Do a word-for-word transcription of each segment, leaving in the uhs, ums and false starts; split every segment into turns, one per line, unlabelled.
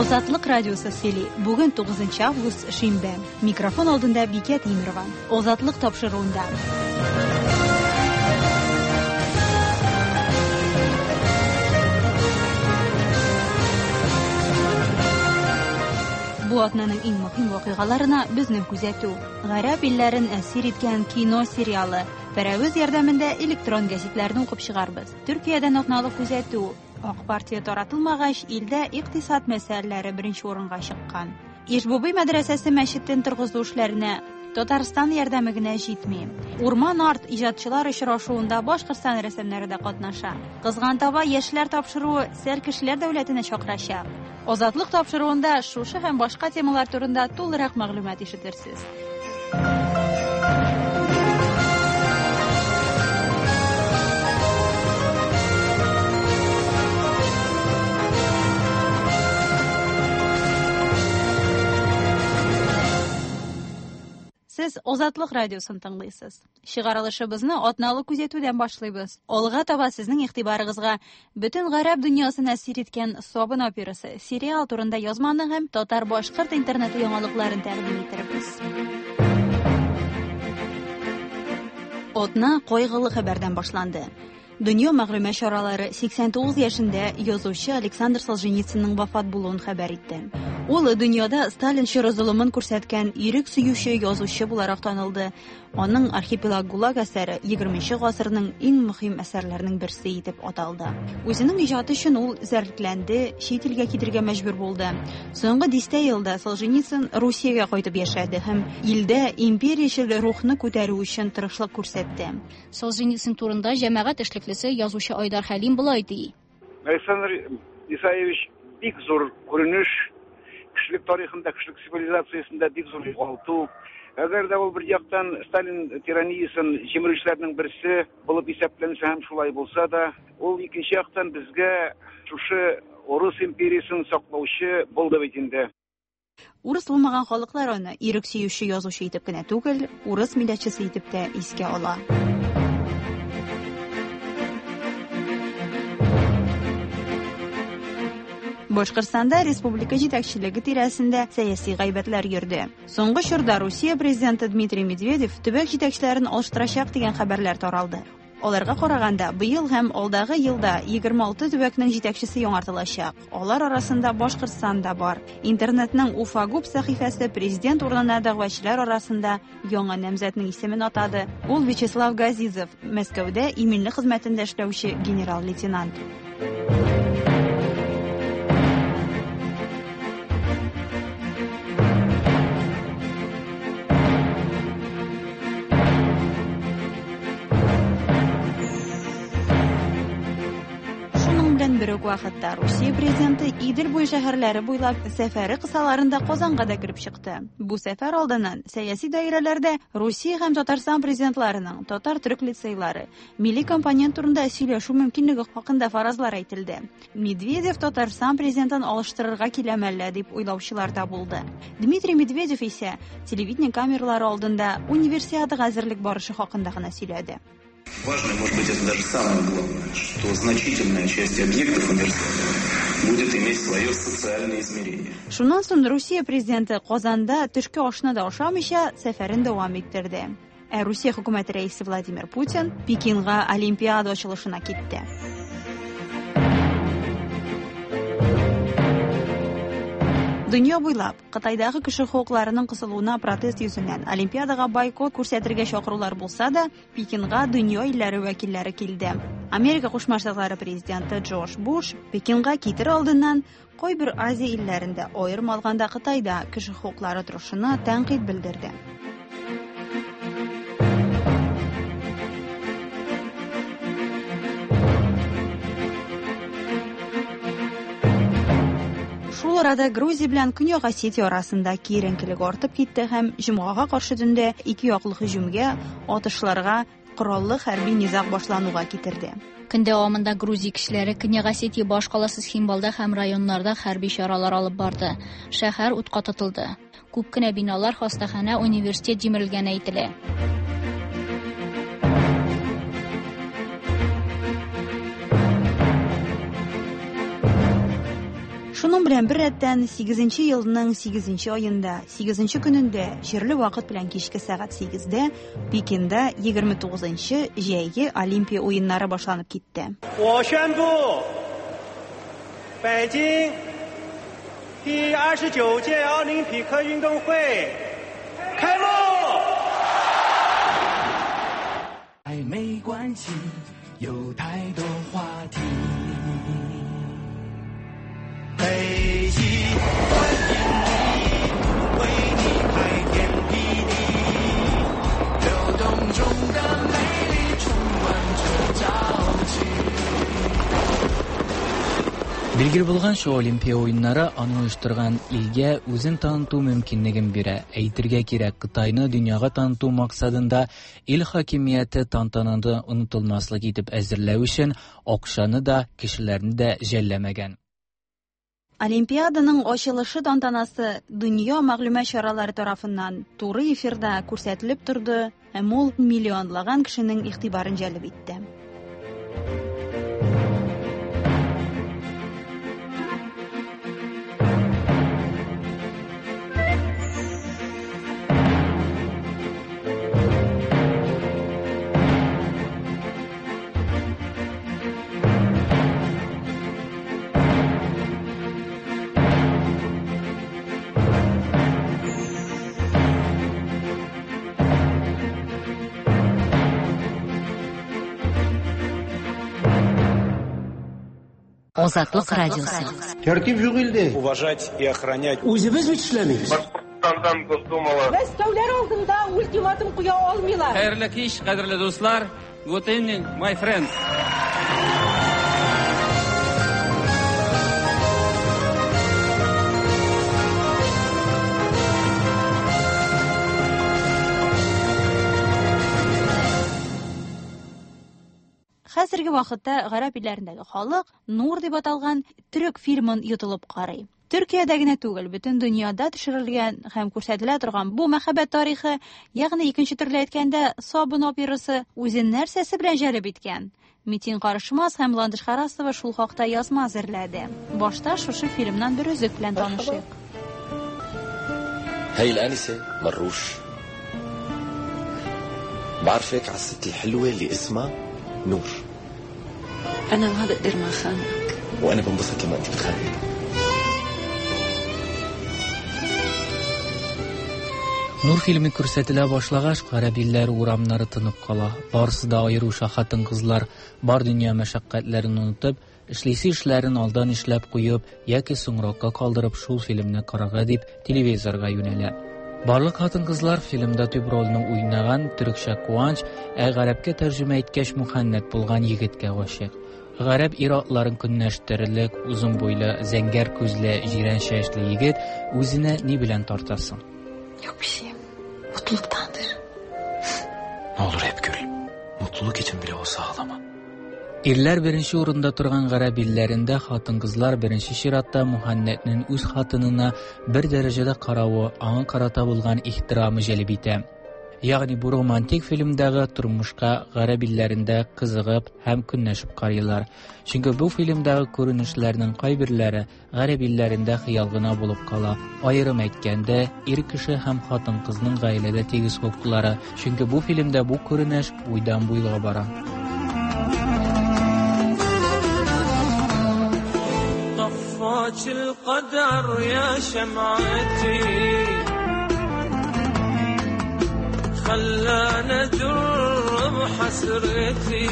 Озатлык радиосы сөйли. Бүген тугызынчы август шимбә. Микрофон алдында Бикә Тимирова. Озатлык тапшыруында. Бу атнаның иң мөһим вакыйгаларына безнең күзәтү. Гарәп илләрен әсир иткән кино сериалы. Фәрәвиз ярдәмендә электрон гәзитләрне укып чыгарбыз. Төркиядән атналы күзәтү. Ак партия таратылмагач, илдә икътисад мәсьәләләре беренче урынга чыккан. Ишбубый мәдрәсәсе мәчетен торгызу эшләренә Татарстан ярдәме генә җитми. Урман арт иҗатчылар очрашуында Башкортстан рәсемнәре дә катнаша. Кызган таба яшьләр тапшыруы Сәркешләр дәүләтенә чакырачак. Озатлык тапшыруында шушы һәм башка темалар турында тулырак мәгълүмат ишетерсез. Сез Озатлык радиосын тыңлыйсыз. Чыгарылышыбызны атналы күзәтүдән башлыйбыз. Алга таба сезнең игътибарыгызга бөтен гарәп дөньясын әсир иткән Собын операсы сериал турында язманы һәм татар-башкорт интернеты яңалыкларын тәкъдим итәрбез. Атна кайгылы хәбәрдән башланды. Дөнья мәгълүмат чаралары сиксән тугыз яшендә язучы Александр Солженицынның вафат булуын хәбәр итте. Ул дөньяда Сталин чоры золымын күрсәткән ирек сөюче язучы буларак танылды. Аның Архипелаг ГУЛАГ әсәре егерменче гасырның иң мөһим әсәрләренең берсе итеп аталды. Үзенең иҗаты өчен ул зәртләнде, чит илгә китәргә мәҗбүр булды. Соңгы дистә елда Солженицын Русиягә кайтып яшәде һәм илдә империячел рухны күтәрү өчен тырышлык күрсәтте.
Солженицын турында җәмәгать эшлеклесе язучы Айдар Хәлим булай ди.
Александр Исаевич бик зур күренеш, кешелек тарихында, кешелек цивилизациясендә бик зур югалту. Әгәр дә ул бер яктан Сталин тираниясын җимерешләрнең берсе булып исәпләнсә һәм шулай булса да, ул икенче яктан безгә шушы Урыс империясын саклаучы булды бит инде.
Урыс булмаган халыклар аны ирек сөюче язучы итеп кенә түгел, урыс милләтчесе итеп тә искә ала. Башкортстанда республика җитәкчелеге тирәсендә сәяси гайбәтләр йөрде. Соңгы чорда Русия президенты Дмитрий Медведев төбәк җитәкчеләрен алыштырачак дигән хәбәрләр таралды. Аларга караганда, быел һәм алдагы елда егерме алты төбәкнең җитәкчесе яңартылачак. Алар арасында Башкортстан да бар. Интернетның Уфагуб сәхифәсе президент урынына дәгъвачылар арасында яңа намзәтнең исемен атады. Ул Вячеслав Газизов, Мәскәүдә иминлек хезмәтендә эшләүче генерал-лейтенант. Берүк вакытта Русия президенты Идел буй шәһәрләре буйлап сәфәре кысаларында Казанга да кирип чыкты. Бу сәфәр алдыннан сәяси даирәләрдә Русия һәм Татарстан президентларының татар-төрек лицейлары милли компонент турында сөйләшү мөмкинлеге хакында фаразлар әйтелде. Медведев Татарстан президентын алыштырырга киләмәллә дип уйлаучылар да булды. Дмитрий Медведев исә телевидение камералары алдында универсиадага әзерлек барышы хакында гына сөйләде.
Важно, может быть, это даже самое главное, что значительная часть объектов университета будет иметь свое социальное измерение.
Шуннан соң Русия президенты Казанда төшке ашны да ашамыйча сәфәрен дәвам иттерде. Ә Русия хөкүмәте рәисе Владимир Путин Пекинга Олимпиада ачылышына китте. Дөнья буйлап Кытайдагы кеше хукукларының кысылуына протест йөзеннән Олимпиадага бойкот күрсәтергә чакырулар булса да, Пекинга дөнья илләре вәкилләре килде. Америка Кушма Штатлары президенты Джордж Буш Пекинга китер алдыннан кайбер Азия илләрендә, аерым алганда Кытайда кеше хукуклары торышына тәнкыйть белдерде. Шул арада Грузия белән Көньяк Осетия арасында киеренкелек артып китте һәм җомгага каршы төндә ике яклы һөҗүмгә, атышларга, кораллы хәрби низаг башлануга китерде.
Көн дәвамында Грузия кешеләре Көньяк Осетия баш каласы Химбалда һәм районнарда хәрби чаралар алып барды. Шәһәр утка тотылды. Күп кенә биналар, хастахана, университет җимерелгән әйтелә.
Шуның белән бер рәттән сигезенче елның сигезенче аенда, сигезенче көнендә, җирле вакыт белән кичке сәгать сигездә Пекинда егерме тугызынчы җәйге Олимпия уеннары башланып китте.
我宣布北京第二十九届奥林匹克运动会开幕。
爱没关系，有太多话题。北极欢迎你，为你开天辟地，流动中的美丽充满着朝气。
Билгеле булган шу Олимпия уеннары аны оештырган илгә үзен таныту мөмкинлеген бирә. Әйтергә кирәк, Кытайны дөньяга таныту максатында ил хакимияте тантананы онытылмаслык итеп әзерләү өчен акчаны да, кешеләрне дә жәлләмәгән.
Олимпиаданың ачылышы тантанасы дөнья мәгълүмат чаралары тарафыннан туры эфирда күрсәтелеп торды, һәм ул миллионлаган кешенең игътибарын җәлеп итте.
Азатлык радиосы.
Тәртип юк илдә. Уважать и охранять. Үзебез бит эшләмибез.
Башкортстандан Госдумала.
Мәскәүләр алдында ультиматум куя алмыйлар.
Хәерле кич, кадерле дуслар. Good evening, my friends.
Хәзерге вакытта гарәп илләрендәге халык Нур дип аталган төрек фильмын йотылып карый. Төркиядә генә түгел, бөтен дөньяда төшерелгән һәм күрсәтелә торган бу мәхәббәт тарихы, ягъни икенче төрле әйткәндә, Сабын операсы үзен нәрсәсе белән җәлеп иткән? Митин Карышмас һәм Ландыш Харасова шул хакта язма әзерләде. Башта шушы фильмнан бер үзек белән танышыйк.
هاي الآنسة مروش بعرفك على الست الحلوة اللي اسمها نور.
أنا ما بقدر ما خانك.
وأنا بنبسط لما أنت بتخانقي.
Нур фильмы күрсәтелә башлагач, гарәп илләре урамнары тынып кала. Барысы да аеруча хатын-кызлар бар дөнья мәшәкатьләрен унытып, эшлисе эшләрен алдан эшләп куеп, яки соңракка калдырып шул фильмны карарга дип телевизорга юнәлә. Барлык хатын-кызлар фильмда төп рольне уйнаган төрекчә Куанч, ә гарәпкә тәрҗемә иткәч Мөхәннәт булган егеткә гашыйк. Гарәп ир-атларын көнләштерерлек, узын буйлы, зәңгәр күзле, җирән чәчле егет үзенә ни белән тартасың?
Yok bir şey. Mutluluktandır.
Ne olur hep gül. Mutluluk için bile olsa ağlama.
Ирләр беренче урында торган гарәп илләрендә хатын-кызлар беренче чиратта Мөхәннәтнең үз хатынына бер дәрәҗәдә каравы, аңа карата булган ихтирамы җәлеп итә. Ягъни бу романтик фильмдагы тормышка гарәп илләрендә кызыгып һәм көнләшеп карыйлар. Чөнки бу фильмдагы күренешләрнең кайберләре гарәп илләрендә хыял гына булып кала. Аерым әйткәндә, ир кеше һәм хатын-кызның гаиләдә тигез хокуклары. Чөнки бу фильмда бу күренеш буйдан буйга бара.
طفاك القدر يا شمعتي خلانا جرب حسرتي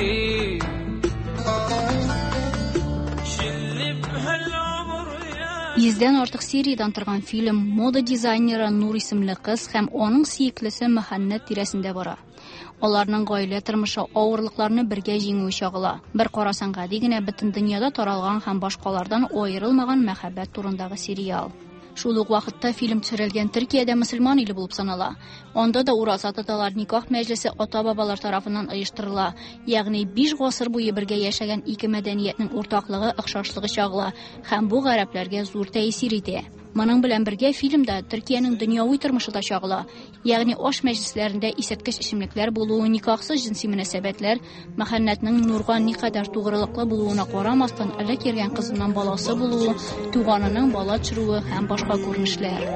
شلي بهالعمر يا
Йөздән артык сериядан торган фильм мода дизайнеры Нур исемле кыз һәм аның сөеклесе Мөхәннәт тирәсендә бара. Аларның гаилә тормышы авырлыкларны бергә җиңү чагыла. Бер карасаң гади генә бөтен дөньяда таралган һәм башкалардан аерылмаган мәхәббәт турындагы сериал. Шул ук вакытта фильм төшерелгән Төркиядә мөселман иле булып санала. Анда да ураза тоталар, никах мәҗлесе ата-бабалар тарафыннан оештырыла. Ягъни биш гасыр буе бергә яшәгән ике мәдәниятнең уртаклыгы, охшашлыгы чагыла һәм бу гарәпләргә зур тәэсир итә. Моның белән бергә фильмда Төркиянең дөньяви тормышы да чагыла. Ягъни аш мәҗлесләрендә исерткеч эчемлекләр булуы, никахсыз җинси мөнәсәбәтләр, мәхәннәтнең Нурга никадәр тугрылыклы булуына карамастан, элек йөргән кызыннан баласы булуы, туганының бала төшерүе һәм башка күренешләр.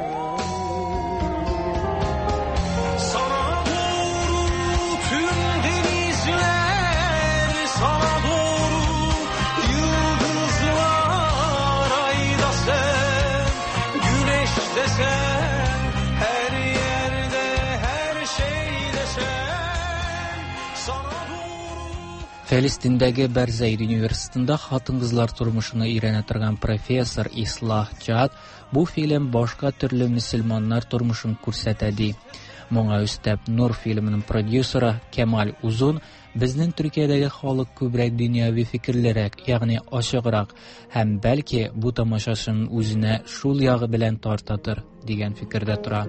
Фәлестиндәге Бәрзәйд университетында хатын-кызлар тормышына өйрәнә торган профессор Ислах Джад бу фильм башка төрле мөселманнар тормышын күрсәтә ди. Моңа өстәп Нур фильмының продюсеры Кемаль Узун безнең Төркиядәге халык күбрәк дөньяви фикерлерәк, ягъни ачыграк һәм бәлки бу тамашачының үзенә шул ягы белән тартатыр дигән фикердә тора.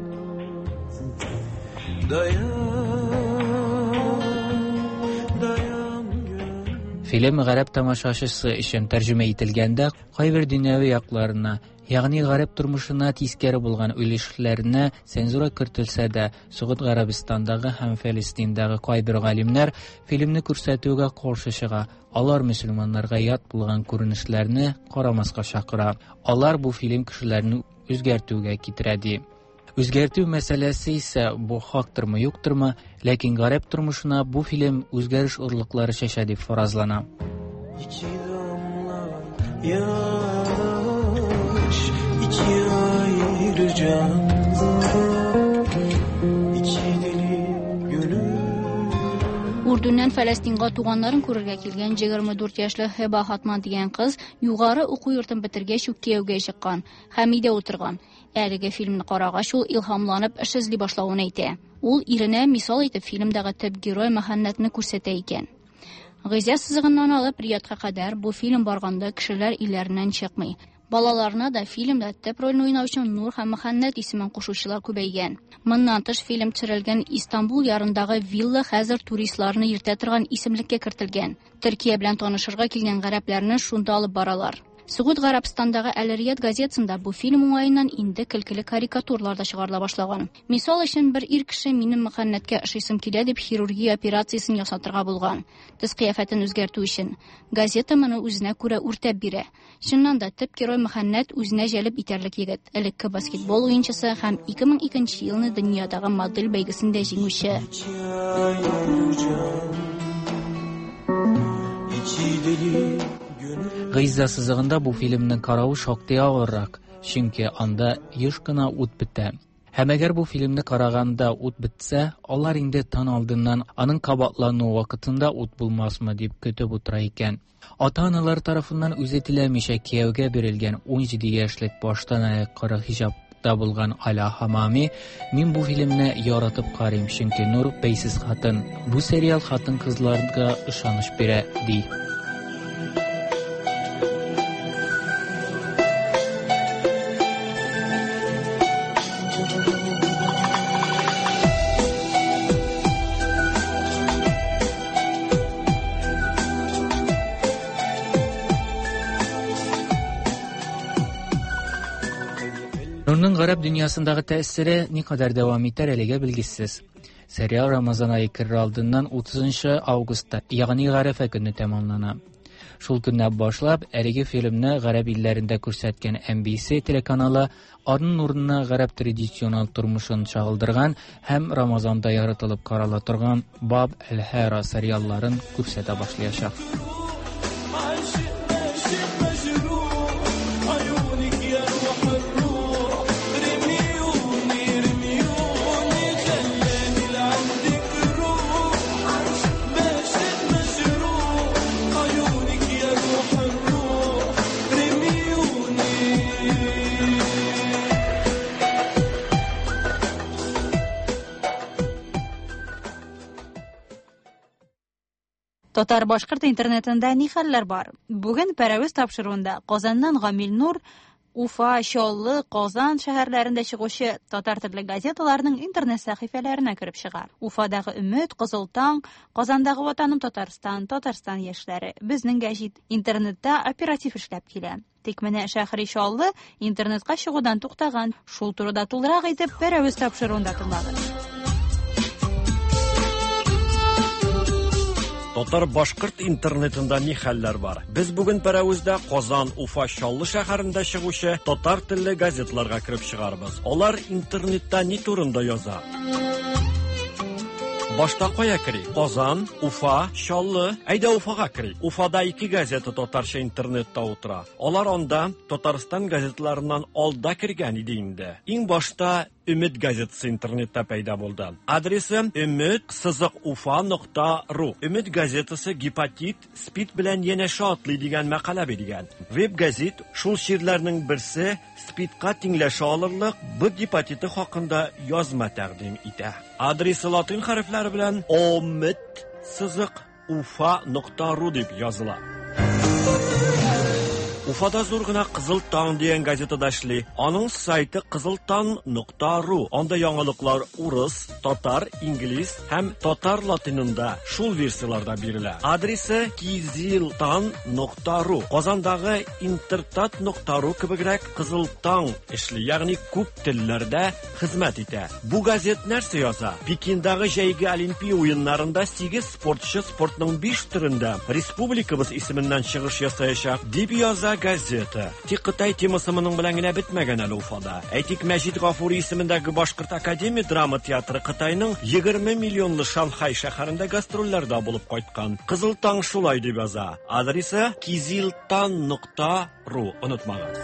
Фильм гарәп тамашачысы өчен тәрҗемә ителгәндә кайбер дөньяви якларына, ягъни гарәп тормышына тискәре булган үлешләренә цензура кертелсә дә, Сугуд Гарәбистандагы һәм Фәлестиндәге кайбер галимнәр фильмны күрсәтүгә каршы чыга. Алар мөселманнарга ят булган күренешләрне карамаска чакыра. Алар бу фильм кешеләрне үзгәртүгә китерә ди. Үзгәртү мәсьәләсе исә бу хактырмы, юктырмы, ләкин гарәп тормышына бу фильм үзгәреш урлыклары чәчә дип фаразлана.
Урдуннан Фәлестинга туганнарын күрергә килгән егерме дүрт яшьлек Хеба Хатман дигән кыз югары уку йортын бетергәч үк кияүгә чыккан һәм өйдә утырган. Әлеге фильмны карагач ул илһамланып эш эзли башлавын әйтә. Ул иренә мисал итеп фильмдагы төп герой мәхәннәтне күрсәтә икән. Гыйза сызыгыннан алып Риядка кадәр бу фильм барганда кешеләр илләреннән чыкмый. Балаларына да фильмда төп рольне уйнаучы Нур һәм Мәхәннәт исемен кушучылар күбәйгән. Моннан тыш фильм төшерелгән Истанбул ярындагы вилла хәзер туристларны йөртә торган исемлеккә кертелгән. Төркия белән танышырга килгән гарәпләрне шунда алып баралар. Сугуд Гарәбистандагы Әл-Рият газетасында бу фильм уңаеннан инде көлкеле карикатурлар да чыгарыла башлаган. Мисал өчен бер ир кеше минем Мәхәннәткә ошыйсым килә дип хирургия операциясын ясатырга булган. Төс кыяфәтен үзгәртү өчен. Газета моны үзенә күрә үртәп бирә. Чыннан да төп герой Мәхәннәт үзенә җәлеп итәрлек егет, элекке баскетбол уенчысы һәм ике мең икенче елны дөньядагы модель бәйгесендә җиңүче.
Гыйза сызыгында бу фильмның каравы шактый авыррак, чөнки анда еш кына ут бетә. Һәм әгәр бу фильмны караганда ут бетсә, алар инде тан алдыннан аның кабатлану вакытында ут булмасмы дип көтеп утыра икән. Ата-аналар тарафыннан үзе теләмичә кияүгә бирелгән он җиде яшьлек баштан аяк кара хиҗабта булган Аля Хамами, мин бу фильмны яратып карыйм, чөнки Нур бәйсез хатын. Бу сериал хатын-кызларга ышаныч бирә, ди. Нурның гарәп дөньясындагы тәэсире никадәр дәвам итәр әлегә билгесез. Сериал Рамазан ае керер алдыннан утызынчы августта, ягъни Гарәфә көнне тәмамлана. Шул көннән башлап әлеге фильмны гарәп илләрендә күрсәткән эм би си телеканалы аның урынына гарәп традициональ тормышын чагылдырган һәм Рамазанда яратылып карала торган Баб әл-Хара сериалларын күрсәтә башлаячак.
Татар башкорт интернетында ни хәлләр бар? Бүген пәрәвез тапшыруында Казаннан Гамил Нур, Уфа, Чаллы, Казан шәһәрләрендә чыгучы татар телле газеталарның интернет сәхифәләренә кереп чыга. Уфадагы Өмет, Кызыл таң, Казандагы Ватаным Татарстан, Татарстан яшьләре, безнең гәҗит интернетта оператив эшләп килә. Тик менә Шәһри Шаллы интернетка чыгудан туктаган. Шул турыда тулырак итеп беравыз тапшыруында тыңлагыз.
Татар башкорт интернетында ни хәлләр бар? Без бүген Пәрәвездә Казан, Уфа, Чаллы шәһәрендә чыгучы татар телле газетларга кирип чыгарбыз. Алар интернетта ни турында яза? Башта кая кири? Казан, Уфа, Чаллы. Әйдә Уфага кири. Уфада ике газета татарча интернетта утыра. Алар анда Татарстан газетларыннан алда киргән иде инде. Иң башта Ümit газетасы интернетта пайда булды. Адресы ümit сызык ufa нокта ру. Ümit газетасы гепатит, спид белән янәшә атлый дигән мәкалә биргән. Веб газет шул ширләрнең берсе спидка тиңләшә алырлык бу гепатиты хакында язма тәкъдим итә. Адресы латин хәрефләре белән ümit сызык ufa нокта ру дип языла. Уфада зур гына Кызыл таң дигән газетада эшли. Аның сайты кызылтаң нокта ру. Анда яңалыклар урыс, татар, инглиз һәм татар латинында шул версияларда бирелә. Адресы кизилтаң нокта ру. Казандагы интертат нокта ру кебегрәк Кызылтаң эшли, ягъни күп телләрдә хезмәт итә. Бу газет нәрсә яза? Пекиндагы җәйге Олимпия уеннарында сигез спортчы спортның биш төрендә республикабыз исеменнән чыгыш ясаячак дип яза газета. Тик Кытай темасы моның белән генә бетмәгән әле Уфада. Әйтик, Мәҗит Гафури исемендәге Башкорт академия драма театры Кытайның егерме миллионлы Шанхай шәһәрендә гастрольләрдә булып кайткан. Кызылтаң шулай дип яза. Адресы кизилтаң нокта ру. Онытмагыз.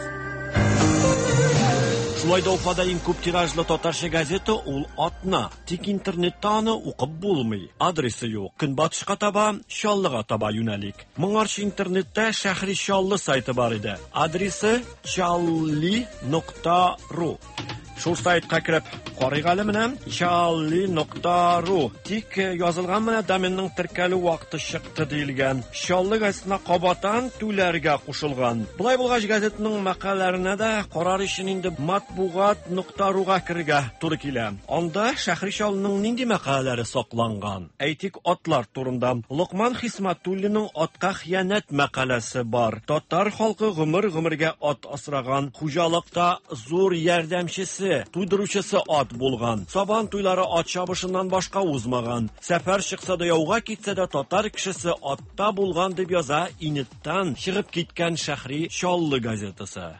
Шулай да Уфада иң күп тиражлы татарча газета ул атна. Тик интернетта аны укып булмый. Адресы юк. Көнбатышка таба, Чаллыга таба юнәлик. Моңарчы интернетта Шәһри Чаллы сайты бар иде. Адресы чалли нокта ру. Шул сайтка кирип карыйк әле менә чалли нокта ру. Тик язылган менә доменның теркәлү вакыты чыкты диелгән. Чаллы газетасына кабатан түләргә кушылган. Булай булгач газетаның мәкаләләренә дә карар өчен инде матбугат нокта руга кирергә туры килә. Анда Шәһри Чаллының нинди мәкаләләре сакланган? Әйтик, атлар турында. Лукман Хисмәтуллинның атка хыянәт мәкаләсе бар. Татар халкы гомер-гомергә ат асраган, хуҗалыкта зур ярдәмчесе, туйдыручысы ат булган. Сабан туйлары ат чабышыннан башка узмаган. Сәфәр чыкса да, яуга китсә дә, татар кешесе атта булган дип яза инеттан чыгып киткән Шәһри Чаллы газетасы.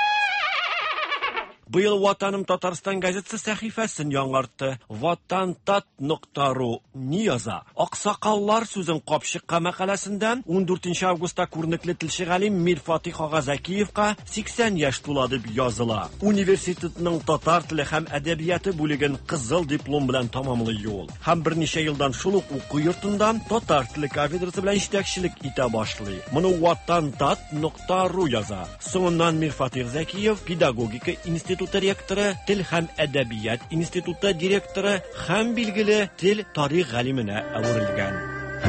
Быел Ватаным Татарстан газетасы сәхифәсен яңартты. Ватантат нокта ру ни яза? Аксакаллар сүзен капчыкка мәкаләсендә он дүртенче августта күренекле телче галим Мир Фатих ага Закиевка сиксән яшь тула дип языла. Университетның татар теле һәм әдәбияты бүлеген кызыл диплом белән тамамлый ул. Һәм берничә елдан шул ук уку йортында татар теле кафедрасы белән җитәкчелек итә башлый. Моны Ватантат нокта ру яза. Соңыннан Мир Фатих Закиев педагогика институты ректоры, тел һәм әдәбият институты директоры һәм билгеле тел тарих галименә әверелгән.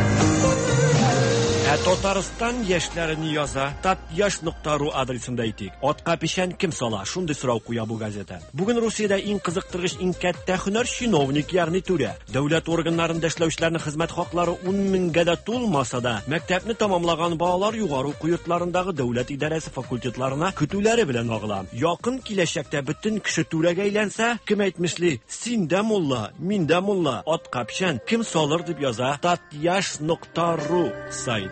Ә Татарстан яшьләрен яза тат яшь нокта ру адресында әйтик. Атка печән кем сала? Шундый сорау куя бу газета. Бүген Русиядә иң кызыктыргыч, иң кәттә һөнәр чиновник, ягъни түрә. Дәүләт органнарында эшләүчеләрнең хезмәт хаклары ун меңгә дә тулмаса да, мәктәпне тамамлаган балалар югары уку йортларындагы дәүләт идарәсе факультетларына көтүләре белән агыла. Якын киләчәктә бөтен кеше түрәгә әйләнсә, кем әйтмешли, син дә мулла, мин дә мулла, атка печән кем салыр дип яза тат яшь нокта ру сайты.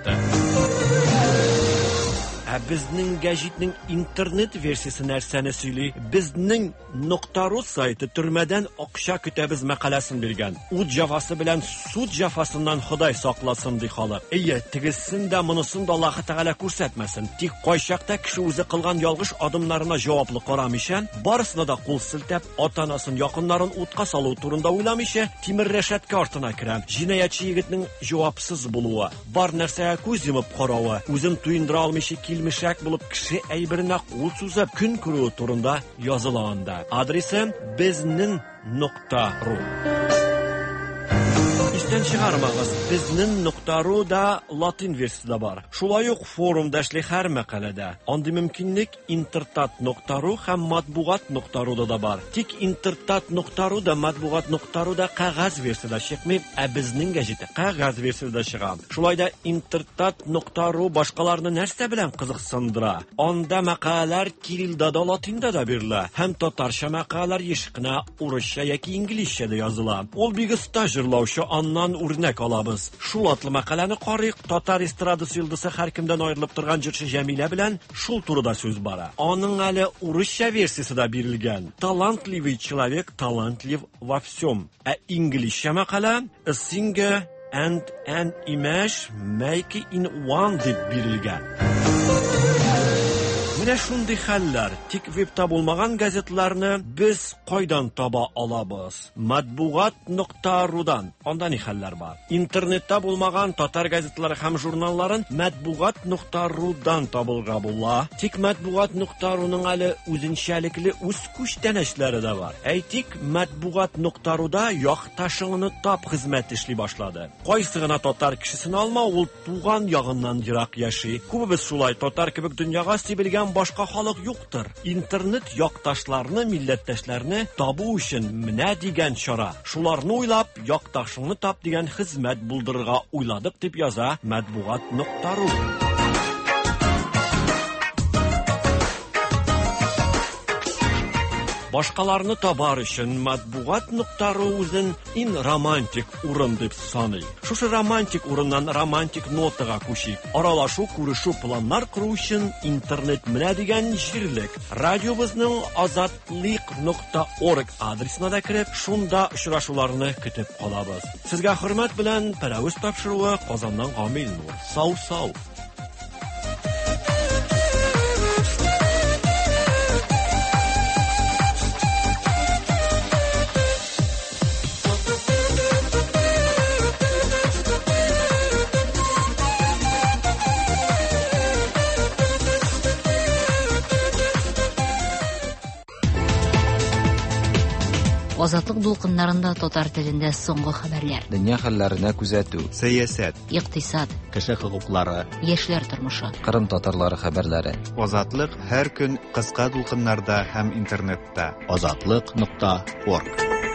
Ә безнең гәҗитнең интернет версиясе нәрсәне сөйли? Безнең нокта ру сайты төрмәдән акча көтәбез мәкаләсен биргән. Ут җафасы белән суд җафасыннан Ходай сакласын ди халык. Әйе, тигезсен дә монысын да Аллаһ Тәгалә күрсәтмәсен. Тик кайчакта кеше үзе кылган ялгыш адымнарына җаваплы карамыйчан, барысына да кул селтәп, ата-анасын, якыннарын утка салу турында уйламыйча, тимер рәшәткә артына керә. Җинаятчы егетнең җавапсыз булуы, бар нәрсәгә күз йомып каравы, үзен туендыра алмыйча мишәк булып кеше әйберенә кул сузып көн күрүе турында языла анда. Адресы безнең нокта ру. естен чыгармагыз. Безнең .ру да латин версиясында бар. Шулай ук форумда эшли һәр мәкаләдә. Андый мөмкинлек интертат.ру һәм матбугат.ру да бар. Тик интертат.ру да матбугат.ру да кагаз версиясында чыкмый, ә безнең гәҗите кагаз версиясында чыга. Шулай да интертат.ру башкаларны нәрсә белән кызыксындыра? Анда мәкаләләр кириллда да латинда да бирелә, һәм татарча мәкаләләр ешкына урысча яки инглизчә дә языла. Ул бик оста җырлаучы, аннан үрнәк алабыз. Шул атлы мәкаләне карыйк. Татар эстрадасы йолдызы һәркемдән аерылып торган җырчы Җәмилә белән шул турыда сүз бара. Аның әле урысча версиясе да бирелгән. Талантливый человек талантлив во всем. Ә инглизчә мәкалә A singer and an image make in one дип бирелгән. Менә шундый хәлләр. Тик вебта булмаган газетларны без кайдан таба алабыз? матбугат.рудан. Анда ни хәлләр бар? Интернетта булмаган татар газетлары һәм журналларын матбугат.рудан табылга була. Тик матбугат.руның әле үзенчәлекле үз күчтәнәчләре дә бар. Әйтик, матбугат.руда якташыңны тап хезмәт эшли башлады. Кайсы гына татар кешесен алма, ул туган ягыннан ерак яши. Күбебез шулай, татар кебек дөньяга сибелгән башка халык юктыр. Интернет якташларны, милләттәшләрне табу өчен менә дигән чара. Шуларны уйлап, якташыңны тап дигән хезмәт булдырырга уйладык дип яза матбугат.ру. Башкаларны табар өчен матбугат.ру үзен ин романтик урын дип саный. Шушы романтик урыннан романтик нотага күчик. Аралашу, күрешү, планнар куру өчен интернет менә дигән җирлек. Радиобызның азатлык.орг адресына да кирип, шунда очрашуларны көтеп калабыз. Сезгә хөрмәт белән Пәрәвез тапшыруы Казаннан Гамил Нур. Сау-сау.
Азатлык дулкыннарында татар телендә соңгы хәбәрләр.
Дөнья хәлләренә күзәтү, сәясәт,
икътисад,
кеше хокуклары,
яшьләр тормышы,
Кырым татарлары хәбәрләре.
Азатлык һәр көн кыска дулкыннарда һәм интернетта.
азатлык нокта орг.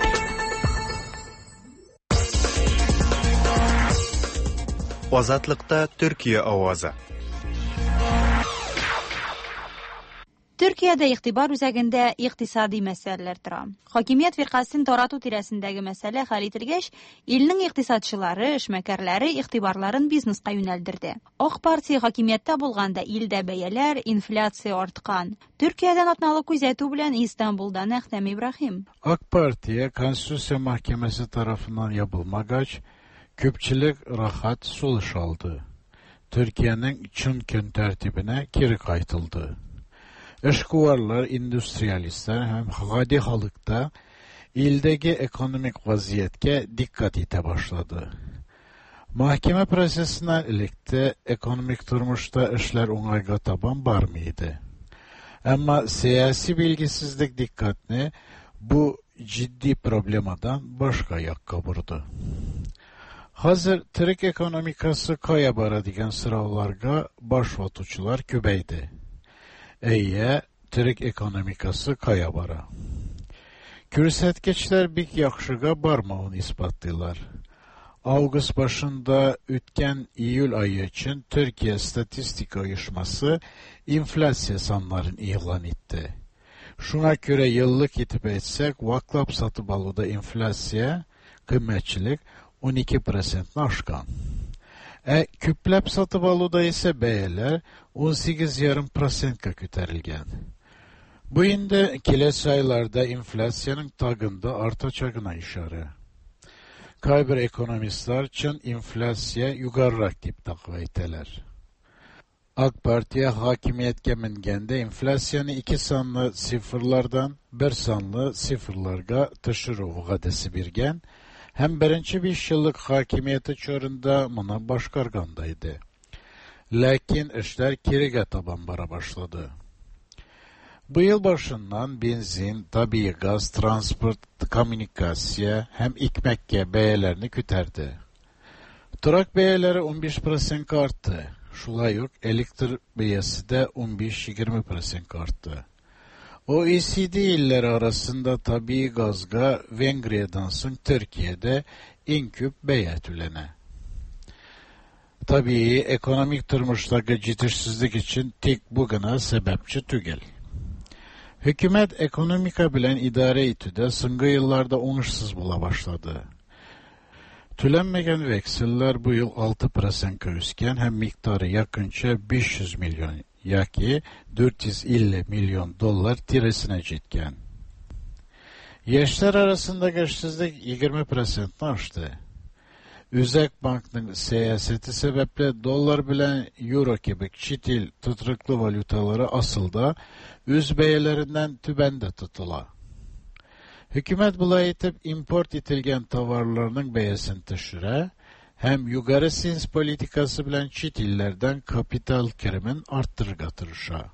Азатлыкта Төркия авазы.
Төркиядә игътибар үзәгендә икътисади мәсьәләләр тора. Хакимият фиркасын тарату тирәсендәге мәсьәлә хәл ителгәч, илнең икътисадчылары, эшмәкәрләре игътибарларын бизнеска юнәлдерде. Ак партия хакимияттә булганда илдә бәяләр, инфляция арткан. Төркиядән атналык күзәтү белән Истанбулдан Әхтәм Ибраһим.
Ак партия Конституция мәхкәмәсе тарафыннан ябылмагач, көпчелек рахат сулыш алды. Төркиянең чын көн тәртибенә кире кайтылды. Эшкуарлар, индустриалистлар һәм гади халыкта илдәге экономик вазiyetгә диккат итә башлады. Мәхкәмә процессына электә экономик тормышта эшләр уңайга табан бармый иде. Әмма сәяси билгесезлек диккатне бу җитди проблемадан башка якка бурды. Хәзер төрек экономикасы кая бара дигән сорауларга баш ватучылар күбәйде. Әйе, төрек экономикасы кая бара? Күрсәткечләр бик яхшыга бармавын испатлыйлар. Август башында үткән июль айы өчен Төркия статистика оешмасы инфляция саннарын игълан итте. Шуңа күрә еллык итеп әйтсәк, ваклап сатып алуда инфляция, кыйммәтчелек он ике процентны ашкан. Ә күпләп сатып алуда исә бәяләр он сигез ярым процентка күтәрелгән. Бу инде киләсе айларда инфляциянең тагында артачагына ишара. Кайбер экономистлар чын инфляция югарырак дип тәкъдим итәләр. Ак партия хакимияткә менгәндә инфляцияны ике санлы цифрлардан бер санлы цифрларга төшерү вәгъдәсе биргән. Һәм беренче биш еллык хакимияте чорында моны башкарганда иде. Ләкин эшләр кирегә табан бара башлады. Бу ел башыннан бензин, табигый газ, транспорт, коммуникация һәм икмәккә бәяләрне күтәрде. Торак бәяләре он биш процент артты. Шулай ук электр бәясе дә он биш-егерме процент артты. O E C D illeri arasında tabii gazga Vengriya'dan soň Türkiye'de en köp bäýä tülene. Tabii ekonomik turmuşdagi jetişsizlik için tek bu gına sebepçi tügel. Hükümet ekonomika bilen idare etüde soňky ýyllarda oňuşsuz bola başladı. Tülenmegen veksiller bu yıl altı prosentga üsken hem miktarı yakınça beş yüz milyon yaki dört yüz elli milyon dolar tiresine jetken. Yaşlar arasındaki işsizlik yigirme prosentni aştı. Üzek Bank'nın siyaseti sebeple dolar bilen euro gibi çit il tutruklu valutaları asılda üz bəyelerinden tübende tutula. Hükümet bulay etip import etilgen tavarlarının bəyesini düşüre, hem yugarı sins politikası bilen çit illerden kapital kirimin arttırga tırışa.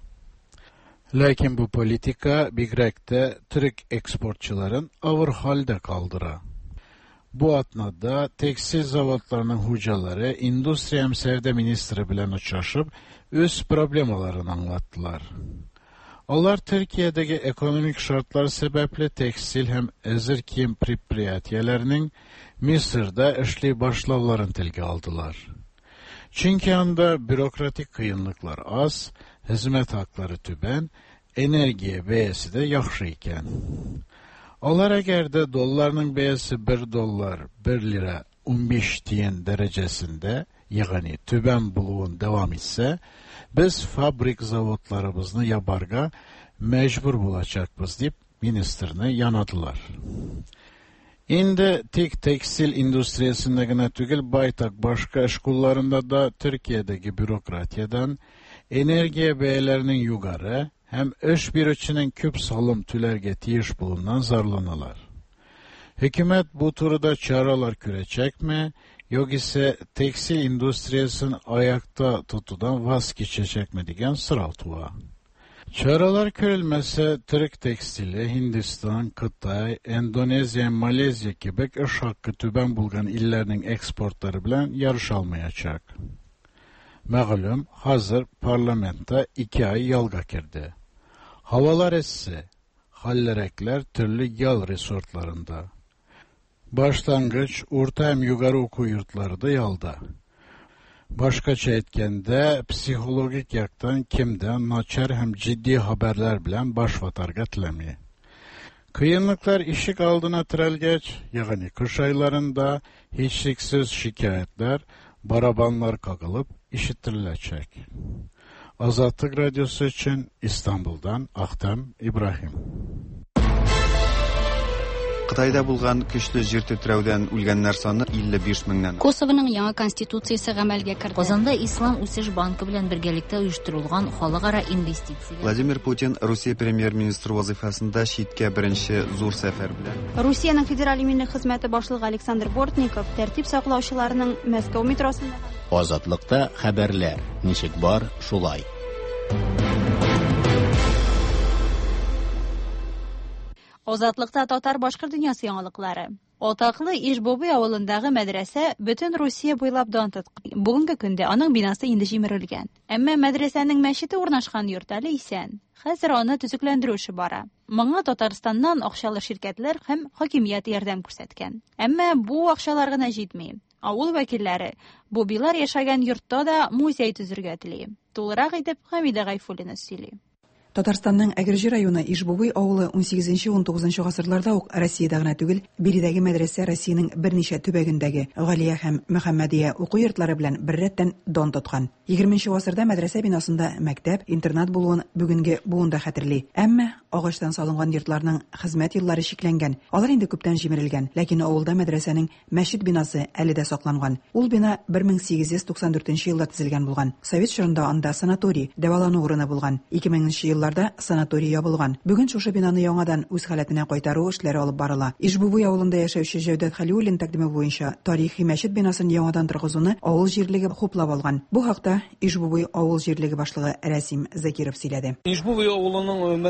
Lakin bu politika bigrekte Türk eksportçıların avır halde kaldıra. Bu atnada tekstil zavodlarının hucaları Endüstri hem Sevde Ministri bilen uçaşıp öz problemalarını anlattılar. Onlar Türkiye'deki ekonomik şartlar sebeple tekstil hem ezir kiyim pripriyatiyelerinin Mısır'da işli başlavlarını tilge aldılar. Çünkü anda bürokratik kıyınlıklar az, hizmet hakları tüben, energiye bəyəsi de yaxşı iken. Onlar eğer de dollarının bəyəsi bir dollar bir lira on beş tiyen derecesinde, yani tüben buluğun devam etse, biz fabrik zavodlarımızını yabarga mecbur bulacakız deyip ministerini yanadılar. Indi tek tekstil industriyasındagina tügül baytak başka iş kullarında da Türkiye'deki bürokratiyadan energiya bəyələrinin yugarı hem iş birçinin küp salım tülerge tiyiş bulunan zarlanalar. Hükümet bu turda çaralar kürecek mi, yok ise tekstil industriyasını ayakta tutudan vazgeçecek mi degen sırav tuva. Çaralar körülmese Türk tekstili, Hindistan, Kıtay, Endonezya, Malezya gibi iş hakkı tüben bulgan illerinin eksportları bilen yarış almayacak. Məğlum, hazır parlamenta iki ay yalga kirdi. Havalar esse, hallerekler türlü yal resortlarında. Başlangıç, orta hem yugarı oku yurtları da yalda. Başkaça etkende psikologik yaktan kimden naçar hem ciddi haberler bilen başvatarga tilemi. Kıyınlıklar işik aldığına tırelgeç, yani kış aylarında hiçliksiz şikayetler, barabanlar kakılıp işittirilecek. Azatlık Radyosu için İstanbul'dan Ahtam İbrahim.
Қытайда булган көчле җир тетрәүдән үлгәннәр саны илле биш меңнән.
Косовоның яңа конституциясе гамәлгә керде.
Казанда Ислам үсеш банкы белән бергәлектә оештырылган халыкара инвестиция.
Владимир Путин Русия премьер-министры вазифасында читкә беренче зур сәфәр белән.
Русиянең федераль иминлек хезмәте башлыгы Александр Бортников тәртип саклаучыларның Мәскәү метросында.
Азатлыкта хәбәрләр. Ничек бар, шулай.
Азатлыкта татар-башкыр дөньясы яңалыклары. Атаклы Ишбобый авылындагы мәдрәсә бөтен Русия буйлап дан тоткан. Бүгенге көндә аның бинасы инде җимерелгән. Әмма мәдрәсәнең мәчете урнашкан йорт әле исән. Хәзер аны төзекләндерү эше бара. Моңа Татарстаннан акчалы ширкәтләр һәм хакимият ярдәм күрсәткән. Әмма бу акчалар гына җитми. Авыл вәкилләре бу билар яшәгән йортта да музей төзергә тели. Тулырак итеп Хәмидә Гайфуллина сөйли.
Татарстанның Әгерҗе районы Ишбобый авылы он сигезенче - он тогузынчы гасырларда ук Россиядә гына түгел, биредәге мәдрәсә Россиянең берничә төбәгендәге Галия һәм Мөхәммәдия уку йортлары белән беррәттән дан тоткан. егерменче гасырда мәдрәсә бинасында мәктәп, интернат булуын бүгенге буында хәтерли. Әмма агачтан салынган йортларның хезмәт еллары шикләнгән. Алар инде күптән җимерелгән, ләкин авылда мәдрәсәнең мәчет бинасы әле дә сакланган. Ул бина бер мең сигез йөз туксан дүртенче елда төзелгән булган. Совет чорында анда санаторий, дәвалану урыны булган. ике меңенче елларда санаторий ябылган. Бүген шушы бинаны яңадан үз халәтенә кайтару эшләре алып барыла. Ишбубуй авылында яшәүче Җәүдәт Хәлиуллин тәкъдиме буенча тарихи мәчет бинасын яңадан торгызуны авыл җирлеге хуплап алган. Бу хакта Ишбубуй авыл җирлеге башлыгы Рәсим Закиров сөйләде.
Ишбубуй авылының мәдрәсәләре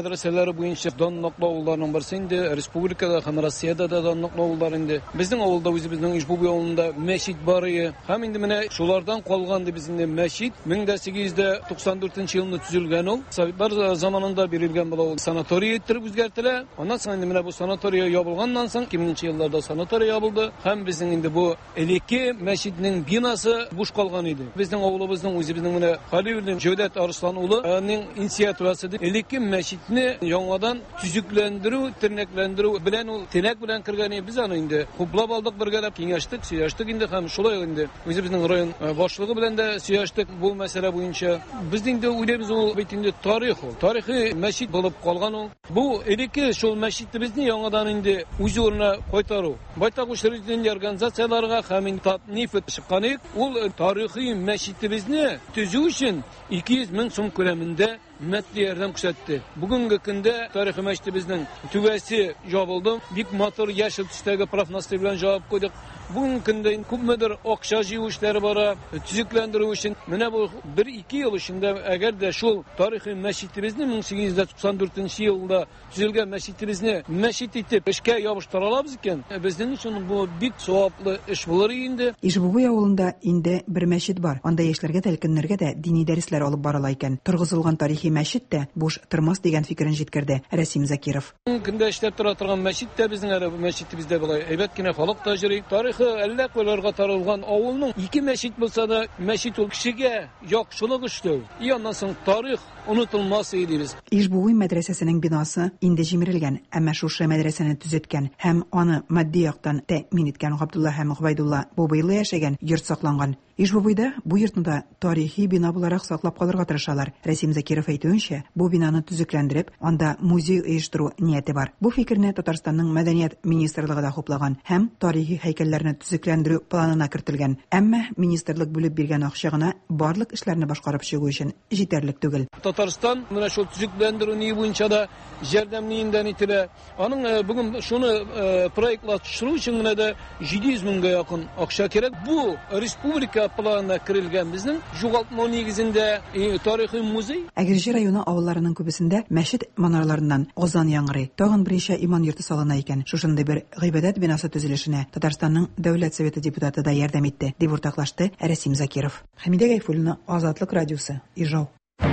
авыллары буенча данлыклы авылларның берсе инде, республикада һәм Россиядә дә данлыклы авыллар инде. Безнең авылда үзебезнең Ишбуби авылында мәчет бар иде. Һәм инде менә шулардан калган ди безнең мәчет мең сигез йөз туксан дүртенче елда төзелгән ул. Советлар заманында бирелгән була ул. Санаторий иттереп үзгәртелә. Аннан соң инде менә бу санатория ябылганнан соң ике меңенче елларда санатория ябылды. Һәм безнең инде бу элекке мәчетнең бинасы буш калган иде. Безнең авылыбызның үзебезнең менә Халилуллин Җәүдәт Арслан улы аның инициативасы ди. Элекке мәчетне яңадан төзекләндерү, тернәкләндерү белән ул тенәк белән кергән без аны инде хуплап алдык, бергәләп киңәштек, сөйләштек инде һәм шулай инде үзебезнең район башлыгы белән дә сөйләштек бу мәсьәлә буенча. Без инде уйлабыз ул бит инде тарих ул. Тарихи мәчет булып калган ул. Бу элекке шул мәчетебезне яңадан инде үз урынына кайтару. Байтак учреждение организацияларга һәм инде татниф чыккан иде. Ул тарихи мәчетебезне төзү өчен ике йөз мең сум күләмендә мәдди ярдәм күрсәтте. Бүгенге көндә тарихи мәчетебезнең түбәсе ябылды. Бик матур яшел төстәге профнастый белән җавап куйдык. Бүгенге көндә күпмедер акча җыю эшләре бара, төзекләндерү өчен. Менә бу бер-ике ел эчендә әгәр дә шул тарихи мәчетебезне мең сигез йөз туксан дүртенче елда төзелгән мәчетебезне мәчет итеп эшкә ябыштыра алабыз икән, безнең өчен бу бик саваплы эш булыр инде.
Ишбуби авылында инде бер мәчет бар. Анда яшьләргә тәлкиннәргә дә дини дәресләр алып барыла икән. Торгызылган тарихи мәчет тә буш тормас дигән фикерен җиткерде Рәсим Закиров.
Көндә эшләп тора торган мәчет тә безнең мәчетебездә булай. Әйбәт кенә халык та җыри. Тарихы әллә кайларга таралган авылның ике мәчет булса да, мәчет ул кешегә яхшылык эшләү. И аннан соң тарих унутылмас иде без.
Ишбуби мәдрәсәсенең бинасы инде җимерелгән, әмма шушы мәдрәсәне төзеткән һәм аны матди яктан тәэмин иткән Габдулла һәм Гобайдулла Бубайлы яшәгән йорт сакланган. Ишбубида бу йортны да тарихи бина буларак саклап калырга тырышалар. Рәсим Закиров әйтүенчә, бу бинаны төзекләндереп, анда музей оештыру нияте бар. Бу фикерне Татарстанның мәдәният министрлыгы да хуплаган һәм тарихи һәйкәлләрне төзекләндерү планына кертелгән. Әмма министрлык бүлеп биргән акча гына барлык эшләрне башкарып чыгу өчен җитәрлек түгел.
Татарстан менә шул төзекләндерү ни буенча да ярдәм ниендән ителә. Аның бүген шуны проектлаштыру өчен генә дә җиде йөз меңгә якын акча кирәк. Бу республика планына кирелгән безнең югалтма нигезендә тарихи музей.
Әгерҗе районы авылларының күбесендә мәчет манараларыннан азан яңгырый. Тагын беренче иман йорты салына икән. Шушында бер гыйбадәт бинасы төзелешенә Татарстанның Дәүләт Советы депутаты да ярдәм итте, дип уртаклашты Рәсим Закиров. Хәмидә Гайфуллина, Азатлык радиосы, Ижау.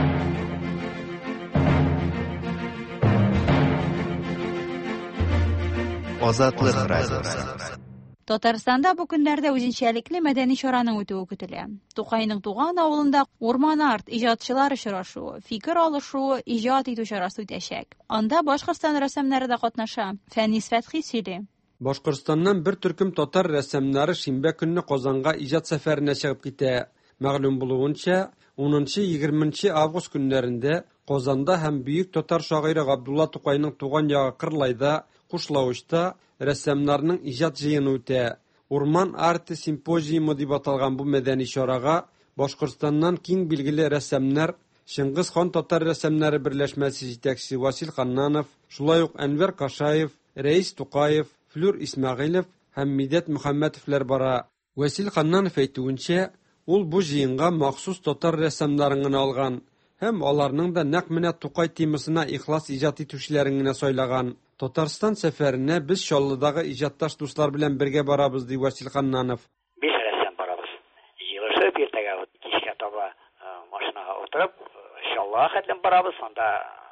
Азатлык радиосы.
Татарстанда бу көннәрдә үзенчәлекле мәдәни чараның үтүе көтелә. Тукайның туган авылында Урман арт иҗатчылар очрашуы, фикер алышуы, иҗат итү чарасы үтәчәк. Анда Башкортстан рәссамнары да катнаша. Фәнис Фәтхи сөйли.
Башкортстаннан бер төркем татар рәссамнары шимбә көнне Казанга иҗат сәфәренә чыгып китә. Мәгълүм булуынча, унынчы-егерменче август көннәрендә Казанда һәм бөек татар шагыйре Габдулла Тукайның туган ягы Кырлайда, Кушлавычта рәссамнарның иҗат җыены үтә. Урман арты симпозиумы дип аталган бу мәдәни чарага Башкортстаннан киң билгеле рәссамнар, Шыңгыз хан татар рәссамнары берләшмәсе җитәкчесе Васил Ханнанов, шулай ук Әнвәр Кашаев, Рәис Тукаев, Флюр Исмәгыйлев һәм Мидәт Мөхәммәтовлар бара. Васил Ханнанов әйтүенчә, ул бу җыенга махсус татар рәссамнарын гына алган һәм аларның да нәкъ менә Тукай темасына ихлас иҗат итүчеләрен генә сайлаган. Татарстан сәфәренә без Чаллыдагы иҗатташ дуслар белән бергә барабыз, ди Васил Ханнанов.
Биш рәссам барабыз. Җыелышып иртәгә кичкә таба машинага утырып, Чаллыга хәтлем барабыз, анда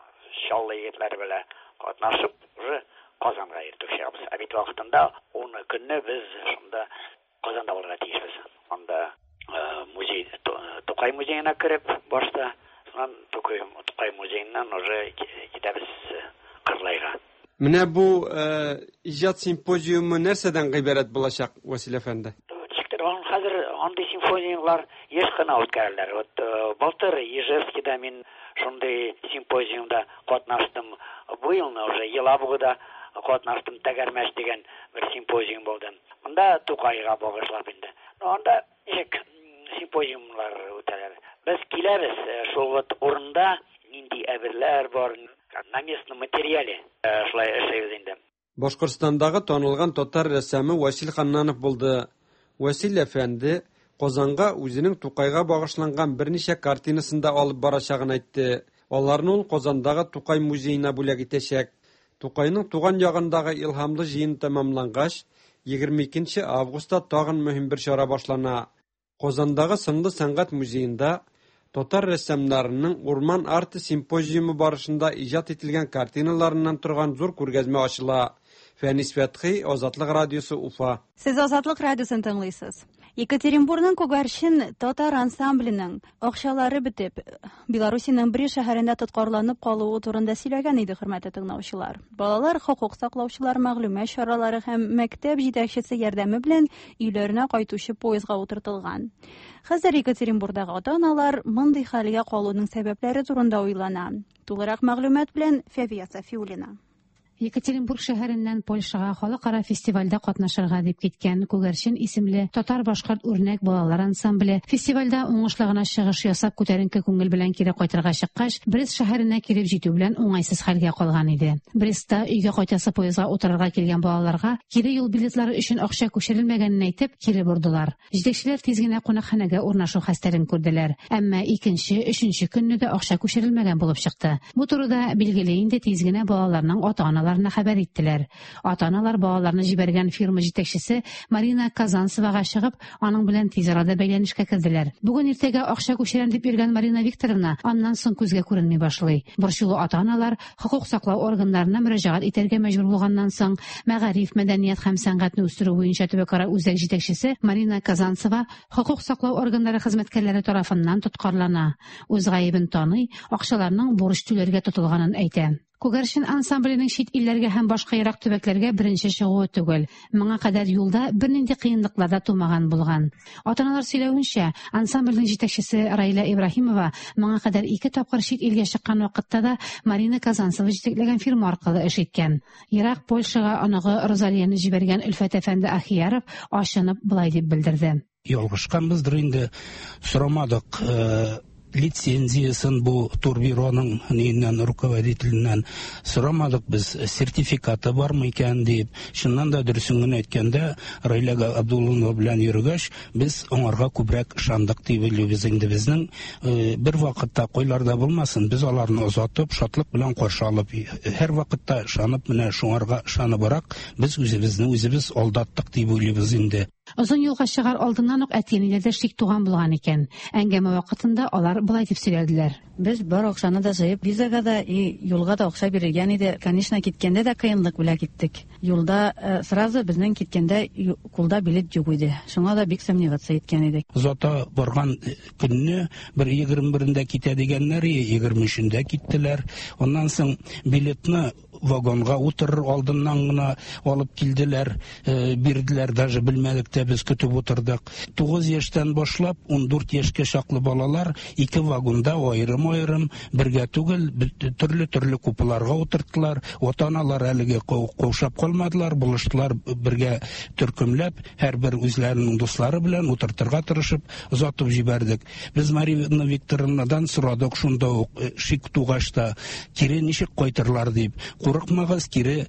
Чаллы егетләре белән катнашып, уже Казанга иртүк чыгабыз. Ә бит вакытында он көнне без шунда Казанда булырга тиешбез. Анда музей, Тукай музеена кирип, башта, соннан Тукай музееннан уже китәбез Кырлайга.
Менә бу иҗат симпозиумы нәрсәдән гыйбарәт булачак, Васил әфәнде?
Чиктән хәзер андый симпозиумлар еш кына үткәреләр. Вот былтыр Ижевскида мин шундый симпозиумда катнаштым. Бу елны уже Елабугада катнаштым, Тәгәрмәч дигән бер симпозиум булды. Анда Тукайга багышлап инде. Анда ничек симпозиумлар үтәләр. Без киләбез, шул вот урында нинди әберләр бар, на местном материале шулай эшләйбез инде.
Башкортстандагы танылган татар рәссамы Васил Ханнанов булды. Васил әфәнде Казанга үзенең Тукайга багышланган берничә картинасында алып барачагын әйтте. Аларны ул Казандагы Тукай музеена бүләк итәчәк. Тукайның туган ягындагы илһамлы җыен тәмамлангач, егерме икенче августта тагын мөһим бер чара башлана. Казандагы Сынлы сәнгать музеенда татар рәссамнарының Урман арты симпозиумы барышында иҗат ителгән картиналарыннан торган зур күргәзмә ачыла. Фәнис Фәтхи, Азатлык радиосы, Уфа.
Сез Азатлык радиосын тыңлыйсыз. Екатеринбургның Күгәрчен татар ансамбленең акчалары бетеп, Беларусиның бер шәһәрендә тоткарланып калуы турында сөйләгән иде, хөрмәтле тыңлаучылар. Балалар, хокук саклаучылар мәгълүмат чаралары һәм мәктәп җитәкчесе ярдәме белән өйләренә кайтучы поездга утыртылган. Хәзер Екатеринбургдагы ата-аналар мондый хәлгә калуның сәбәпләре турында уйлана. Тулырак мәгълүмат белән Фәвия Сафиуллина.
Екатеринбург шәһәреннән Польшага халыкара фестивальдә катнашырга дип киткән Күгәрчен исемле татар-башкорт үрнәк балалар ансамбле фестивальдә уңышлы гына чыгыш ясап күтәренке күңел белән кире кайтырга чыккач, Брест шәһәренә килеп җитү белән уңайсыз хәлгә калган иде. Брестта өйгә кайтасы поездга утырырга килгән балаларга кире юл билетлары өчен акча күчерелмәгәнен әйтеп, кире бордылар. Җитәкчеләр тиз генә кунакханәгә урнашу хәстәрен күрделәр. Әмма икенче, өченче көнне дә акча күчерелмәгән булып чыкты. Бу турыда билгеле инде тиз генә балаларның ата-аналары хәбәр иттеләр. Ата-аналар балаларны җибәргән фирма җитәкчесе Марина Казанцевага чыгып, аның белән тиз арада бәйләнешкә керделәр. Бүген иртәгә акча күчерәм дип йөргән Марина Викторовна аннан соң күзгә күренми башлый. Борчулы ата-аналар хокук саклау органнарына мөрәҗәгать итәргә мәҗбүр булганнан соң, мәгариф, мәдәният һәм сәнгатьне үстерү буенча төбәкара үзәк җитәкчесе Марина Казанцева хокук саклау органнары хезмәткәрләре тарафыннан тоткарлана. Үз гаебен таный, акчаларның бурыч түләргә тотылганын әйтә. Күгәрчен ансамбленең чит илләргә һәм башка ерак төбәкләргә беренче чыгуы түгел. Моңа кадәр юлда бернинди кыенлыклар да тумаган булган. Ата-аналар сөйләвенчә, ансамбленең җитәкчесе Раила Ибраһимова моңа кадәр ике тапкыр чит илгә чыккан вакытта да Марина Казанцева җитәкләгән фирма аркылы эш иткән. Ерак Польшага аныгы Розалияны җибәргән Өлфәт әфәнде Ахияров ачынып былай дип белдерде.
Ялгышканбыздыр инде, сорамадык. Лицензиясын бу турбюроның ниннән руководителеннән сорамадык, без сертификаты бармы икән дип. Шуннан да дөресен әйткәндә, Раила Абдуллова белән йөргәч, без аңарга күбрәк ышандык дип уйлыйбыз инде. Безнең бер вакытта койларда булмасын, без аларны озатып, шатлык белән каршы алып, һәр вакытта ышанып, менә шуңарга ышаныбрак, без үзебезне үзебез алдаттык дип уйлыйбыз инде.
Озын юлга чыгар алдыннан ук әтиениләрдә шик туган булган икән. Әңгәмә вакытында алар былай дип сөйләделәр.
Без бар акчаны да җыеп, визага да, и юлга да акча биргән иде. Конечно, киткәндә дә кыенлык белән киттек. Юлда сразу безнең киткәндә кулда билет юк иде. Шуңа да бик сомневаться иткән идек.
Зата барган көнне бер егерме берендә китә дигәннәр, егерме өчендә киттеләр. Оннан соң билетны вагонга утырыр алдыннан гына алып килделәр, бирделәр, даже белмәдек тә, без көтеп утырдык. тугыз яшьтән башлап он дүрт яшькә чаклы балалар ике вагонда аерым-аерым бергә түгел, төрле-төрле купаларга утырттылар. Ата-аналар әлегә каушап калмадылар, булыштылар бергә төркемләп, һәрбер үзләренең дуслары белән утыртырга тырышып озатып җибәрдек. Без Марина Викторовнадан сорадык, шунда ук шик тугач та, кире ничек кайтырлар дип. Курыкмагыз, кире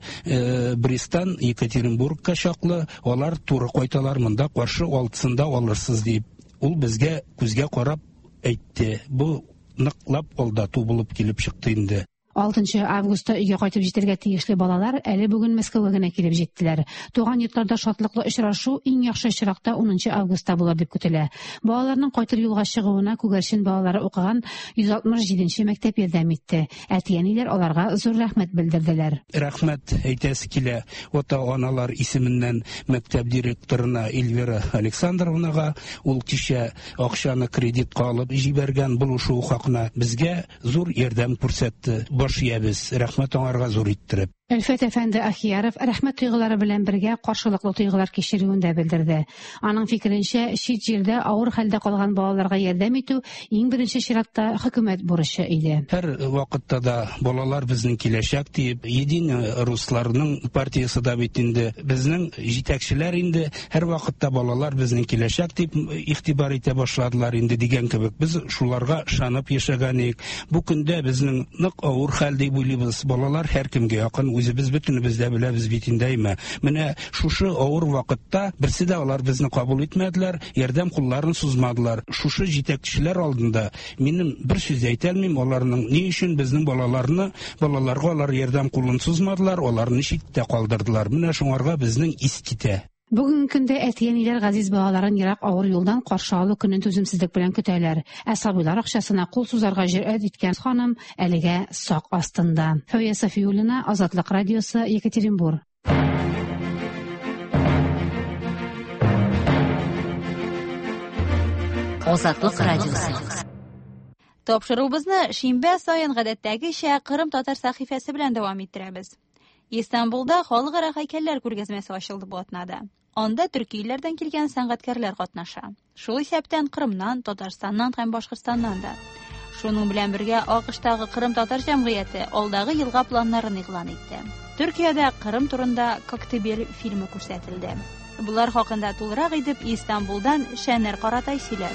Брестан Екатеринбургка чаклы, алар туры кайталар, монда каршы алтысында алырсыз дип. Ул безгә күзгә карап әйтте. Бу ныклап алдату булып килеп чыкты инде.
алтынчы августта өйгә кайтып җитәргә тиешле балалар әле бүген Мәскәүгә генә килеп җиттеләр. Туган йортларда шатлыклы очрашу иң яхшы чиракта унынчы августта булыр дип көтелә. Балаларның кайтыр юлга чыгуына Күгәрчен балалары укыган йөз алтмыш җиденче мәктәп ярдәм итте. Әтиәниләр аларга зур рәхмәт белдерделәр.
Рәхмәт әйтәсе килә ата-аналар исеменнән мәктәп директорына Эльвира Александровнага. Ул кичә акчаны кредитка алып җибәргән булышу хакына безгә зур ярдәм күрсәтте. Баш ябыз, рәхмәт аңарга зур иттереп.
Өлфәт әфәнде Ахияров рәхмәт тойгылары белән бергә каршылыклы тойгылар кичерүен дә белдерде. Аның фикеренчә, чит җирдә авыр хәлдә калган балаларга ярдәм итү иң беренче чиратта хөкүмәт бурычы иде.
Һәр вакытта да балалар безнең киләчәк дип, Единая русларның партиясы да бит инде, безнең җитәкчеләр инде һәр вакытта балалар безнең киләчәк дип игътибар итә башладылар инде дигән кебек. Без шуларга ышанып яшәгән идек. Бу көндә безнең нык авыр хәл дип уйлыйбыз. Балалар һәркемгә якын, үзебез бөтенебездә беләбез бит индәйме. Менә шушы авыр вакытта берсе дә алар безне кабул итмәделәр, ярдәм кулларын сузмадылар. Шушы җитәкчеләр алдында минем бер сүз әйтә алмыйм, аларның ни өчен безнең балаларны, балаларга алар ярдәм кулын сузмадылар, аларны читтә калдырдылар. Менә шуңарга безнең ис китә.
Бүгенге көндә әти-әниләр газиз балаларын ерак авыр юлдан каршы алу көнен түземсезлек белән көтәләр. Ә сабыйлар акчасына кул сузарга җөрьәт иткән ханым әлегә сак астында. Фәүя Сафиуллина, Азатлык радиосы, Екатеринбург.
Азатлык радиосы.
Тапшыруыбызны шимбә сайын гадәттәгечә Кырым татар сәхифәсе белән дәвам иттерәбез. Истанбулда халыкара һәйкәлләр күргәзмәсе ачылды бу атнада. Анда төркияләрдән килгән сәнгатькәрләр катнаша. Шул исәптән Кырымнан, Татарстаннан һәм Башкортстаннан да. Шуның белән бергә АКШтагы Кырым татар җәмгыяте алдагы елга планнарын игълан итте. Төркиядә Кырым турында Коктебель фильмы күрсәтелде. Булар хакында тулырак итеп Истанбулдан Шәнер Каратай сөйләр.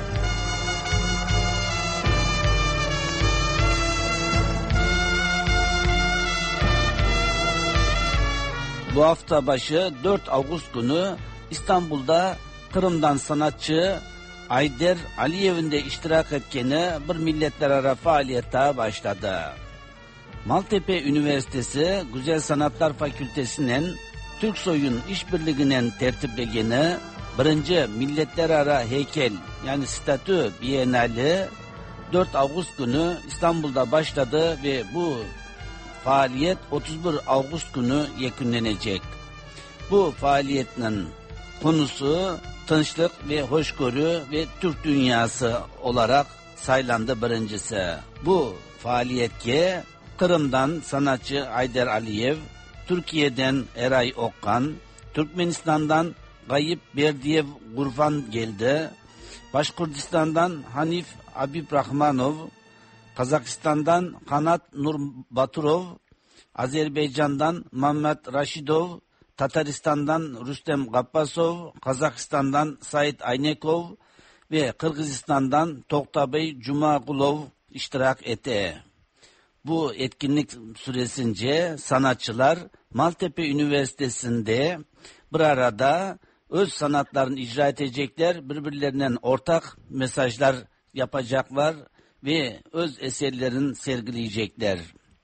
Bu hafta başı dört Ağustos günü İstanbul'da Kırım'dan sanatçı Ayder Aliyev'in de iştirak etkeni bir milletlerarası faaliyete başladı. Maltepe Üniversitesi Güzel Sanatlar Fakültesi'nin Türksoy'un işbirliğinin tertiplegeni birinci milletlerarası heykel yani statü bienali dört Ağustos günü İstanbul'da başladı ve bu faaliyet otuz bir Ağustos günü yekünlenecek. Bu faaliyetin konusu tinçlik ve hoşgörü ve Türk dünyası olarak saylandı birincisi. Bu faaliyetke Kırım'dan sanatçı Ayder Aliyev, Türkiye'den Eray Okkan, Türkmenistan'dan Gayip Berdiyev Gurfan geldi, Başkurdistan'dan Hanif Abibrahmanov, Kazakistan'dan Kanat Nurbaturov, Azerbaycan'dan Mehmet Raşidov, Tataristan'dan Rüstem Gappasov, Kazakistan'dan Said Aynekov ve Kırgızistan'dan Toktabey Cumagulov iştirak etti. Bu etkinlik süresince sanatçılar Maltepe Üniversitesi'nde bir arada öz sanatlarını icra edecekler, birbirlerinden ortak mesajlar yapacaklar ve öz eserlerini sergileyecekler.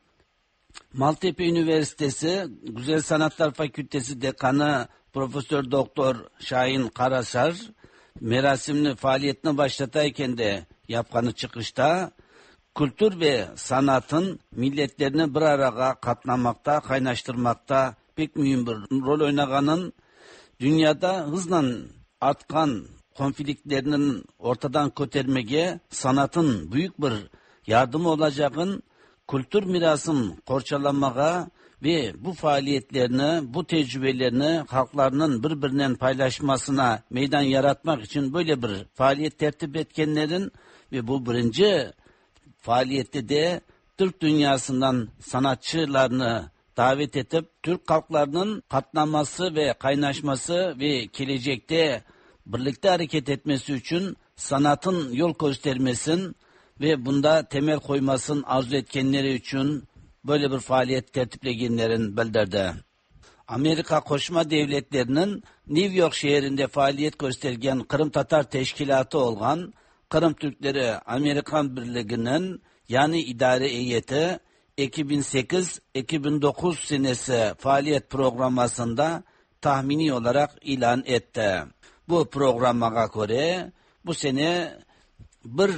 Maltepe Üniversitesi Güzel Sanatlar Fakültesi Dekanı Profesör Doktor Şahin Karasar merasimli faaliyetini başlatayken de yapkanı çıkışta kültür ve sanatın milletlerini bir araya katlamakta, kaynaştırmakta pek mühim bir rol oynaganın, dünyada hızla artkan konfliktlerinin ortadan kötermege sanatın büyük bir yardımı olacağın, kültür mirasın korçalanmaga ve bu faaliyetlerini, bu tecrübelerini halklarının birbirinden paylaşmasına meydan yaratmak için böyle bir faaliyet tertip etkenlerin ve bu birinci faaliyette de Türk dünyasından sanatçılarını davet edip Türk halklarının katlanması ve kaynaşması ve gelecekte birlikte hareket etmesi için sanatın yol göstermesin ve bunda temel koymasın arzu etkenleri için böyle bir faaliyet tertipleyenlerin bildirdi. Amerika Koşma Devletleri'nin New York şehrinde faaliyet göstergen Kırım Tatar Teşkilatı olan Kırım Türkleri Amerikan Birliği'nin yani idare heyeti iki bin sekiz iki bin dokuz senesi faaliyet programmasında tahmini olarak ilan etti. Bu programa göre bu sene bir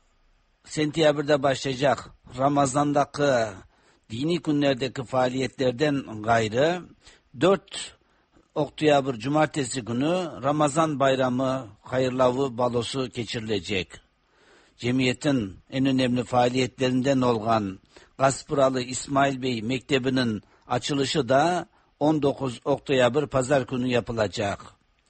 sentyabrda başlayacak Ramazan'daki dini günlerdeki faaliyetlerden gayrı dört Oktyabr Cumartesi günü Ramazan Bayramı hayırlavı balosu geçirilecek. Cemiyetin en önemli faaliyetlerinden olan Gaspıralı İsmail Bey Mektebi'nin açılışı da on dokuz Oktyabr Pazar günü yapılacak.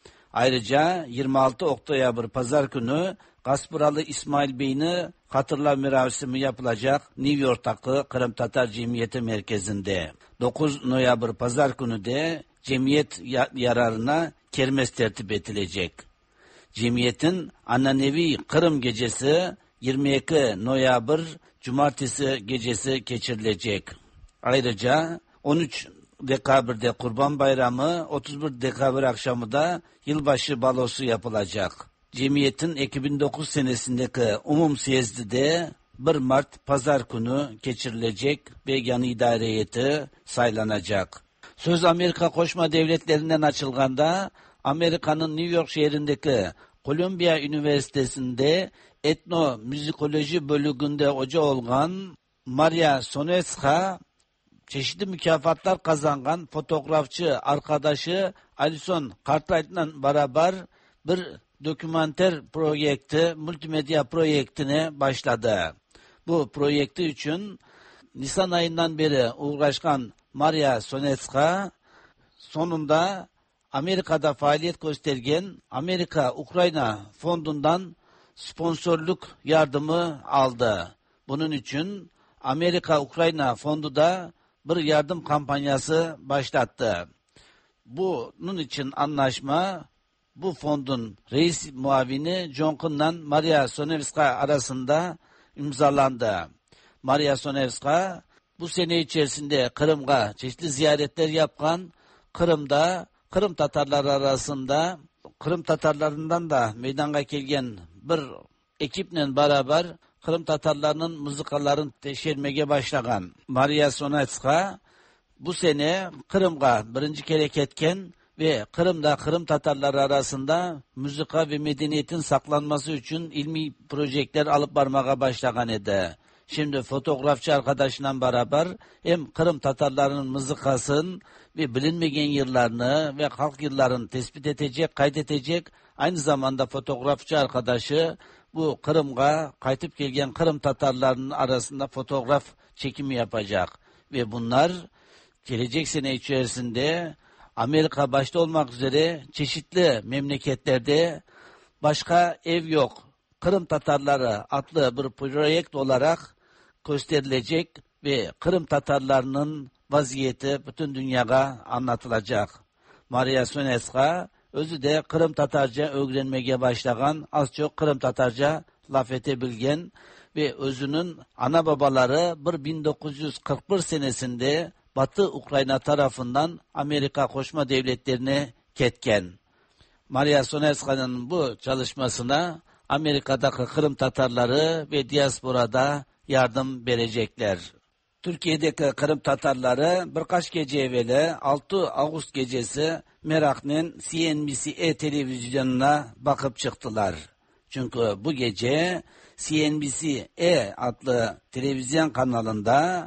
Ayrıca yirmi altı Oktyabr Pazar günü Gaspıralı İsmail Bey'ini hatırlama merasimi yapılacak New York'taki Kırım Tatar Cemiyeti Merkezi'nde. dokuz Noyabr Pazar günü de cemiyet yararına kermes tertip edilecek. Cemiyetin Ananevi Kırım Gecesi yirmi iki Noyabr Cumartesi gecesi geçirilecek. Ayrıca on üç dekabrde Kurban Bayramı, otuz bir dekabr akşamı da yılbaşı balosu yapılacak. Cemiyetin iki bin dokuz senesindeki umum siyezdide bir Mart pazar günü geçirilecek ve yan idare heyeti saylanacak. Söz Amerika Koşma Devletlerinden açılganda Amerika'nın New York şehrindeki Columbia Üniversitesi'nde etnomüzikoloji bölümünde hoca olan Maria Sonetska çeşitli mükafatlar kazangan fotoğrafçı arkadaşı Alison Cartwright'la beraber bir dokümanter projekti, multimedya projektine başladı. Bu projekti için Nisan ayından beri uğraşan Maria Sonetska sonunda Amerika'da faaliyet göstergen Amerika-Ukrayna fondundan sponsorluk yardımı aldı. Bunun için Amerika-Ukrayna fondu da bir yardım kampanyası başlattı. Bunun için anlaşma bu fondun reis muavini John Kuhn'la Maria Sonevska arasında imzalandı. Maria Sonevska bu sene içerisinde Kırım'a çeşitli ziyaretler yapkan, Kırım'da Kırım Tatarları arasında Kırım Tatarlarından da meydana gelgen bir ekiple beraber Kırım Tatarlarının mızıkalarını teşhirmeye başlagan Maria Sonetska bu sene Kırım'a birinci kere ketken ve Kırım'da Kırım Tatarları arasında müzika ve medeniyetin saklanması için ilmi projekler alıp varmaya başlagan idi. Şimdi fotoğrafçı arkadaşla beraber hem Kırım Tatarlarının mızıkasını ve bilinmeyen yıllarını ve halk yıllarını tespit edecek, kaydedecek. Aynı zamanda fotoğrafçı arkadaşı bu Kırım'a kaytıp gelgen Kırım Tatarlarının arasında fotoğraf çekimi yapacak. Ve bunlar gelecek sene içerisinde Amerika başta olmak üzere çeşitli memleketlerde başka ev yok, Kırım Tatarları adlı bir proje olarak gösterilecek ve Kırım Tatarlarının vaziyeti bütün dünyaya anlatılacak. Maria Sonetska özü de Kırım Tatarca öğrenmeye başlagan, az çok Kırım Tatarca laf edebilgen ve özünün ana babaları bin dokuz yüz kırk bir senesinde Batı Ukrayna tarafından Amerika Koşma Devletlerine ketken. Maria Sonetska'nın bu çalışmasına Amerika'daki Kırım Tatarları ve diasporada yardım verecekler. Türkiye'deki Kırım Tatarları birkaç gece evveli altı Ağustos gecesi merakla C N B C televizyonuna bakıp çıktılar. Çünkü bu gece C N B C adlı televizyon kanalında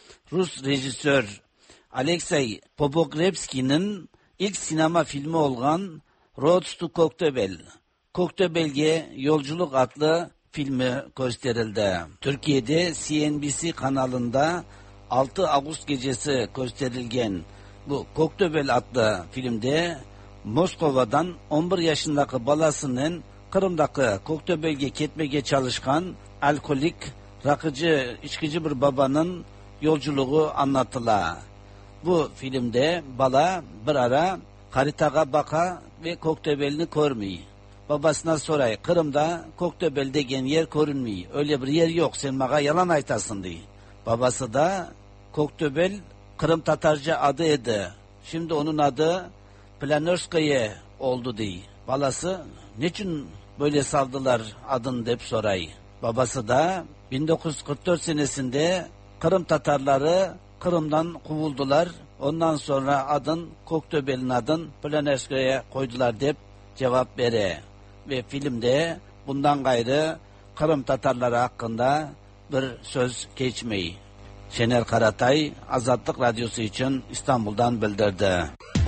Rus rejisör Alexey Popogrevski'nin ilk sinema filmi olan Road to Koktebel, Koktebel'e Yolculuk adlı filmi gösterildi. Türkiye'de C N B C kanalında altı Ağustos gecesi gösterilgen bu Koktebel adlı filmde Moskova'dan on bir yaşındaki balasının Kırım'daki Koktebel'e ketmeye çalışkan alkolik, rakıcı, içkici bir babanın yolculuğu anlatıla. Bu filmde bala bir ara haritaga baka ve Koktebel'ini görmüyor. Babasına soray, Kırım'da Koktebel degen yer görünmüyor. Öyle bir yer yok, sen bana yalan aytasın diye. Babası da Koktebel Kırım Tatarca adıydı. Şimdi onun adı Planorskaya oldu diye. Balası niçin böyle saldılar adını deyip soray. Babası da bin dokuz yüz kırk dört senesinde Kırım Tatarları Kırım'dan kovuldular. Ondan sonra adın Koktebel'in adın Planorskaya koydular deyip cevap vere. Ve filmde bundan gayrı Kırım Tatarları hakkında bir söz geçmeyi. Şener Karatay, Azadlık Radyosu için İstanbul'dan bildirdi.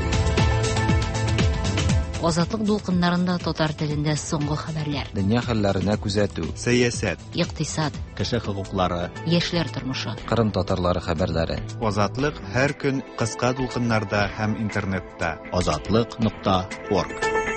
Azadlık dolkınlarında Tatar tilinde soңгы haberler.
Dünya hallarına күзәтү,
Siyasət,
İqtisad,
Кеше хокуклары,
яшьләр тормышы.
Kırım Tatarları haberleri.
Азатлык һәр көн кыска дулкыннарда һәм интернетта.
азатлык нокта орг.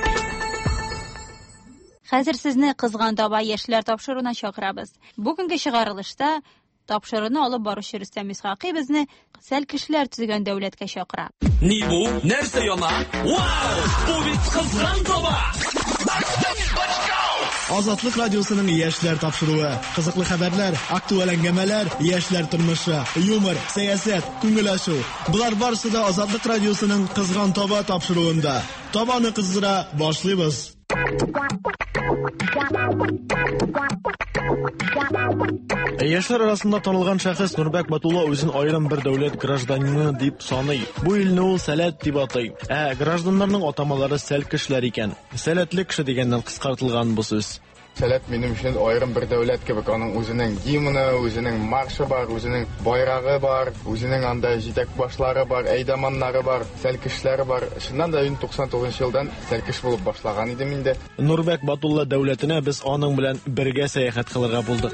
Хәзер сезне кызган таба яшьләр тапшыруына чакырабыз. Бүгенге чыгарылышта тапшыруны алып баручы Рөстәм Исхакый безне сәл кешеләр төзегән дәүләткә чакыра.
Ни бу? Нәрсә яна? Вау! Бу бит кызган таба!
Азатлык радиосының яшьләр тапшыруы. Кызыклы хәбәрләр, актуаль әңгәмәләр, яшьләр тормышы, юмор, сәясәт, күңел ачу. Булар барысы да Азатлык радиосының кызган таба тапшыруында. Табаны кыздыра башлыйбыз. Яшьләр арасында танылган шәхес Нурбәк Батулла үзен аерым бер дәүләт гражданине дип саный. Бу илне ул сәләт дип атый. Ә гражданнарның атамалары сәл кешеләр икән. Сәләтле кеше дигәннән кыскартылган бу сүз.
Сәләт минем өчен аерым бер дәүләт кебек, аның үзенең гимны, үзенең маршы бар, үзенең байрагы бар, үзенең анда җитәк башлары бар, әйдәманнары бар, сәл кешеләре бар. Шуннан да туксан тугызынчы елдан сәл кеш булып башлаган идем инде.
Нурбәк Батулла дәүләтенә без аның белән бергә сәяхәт кылырга булдык.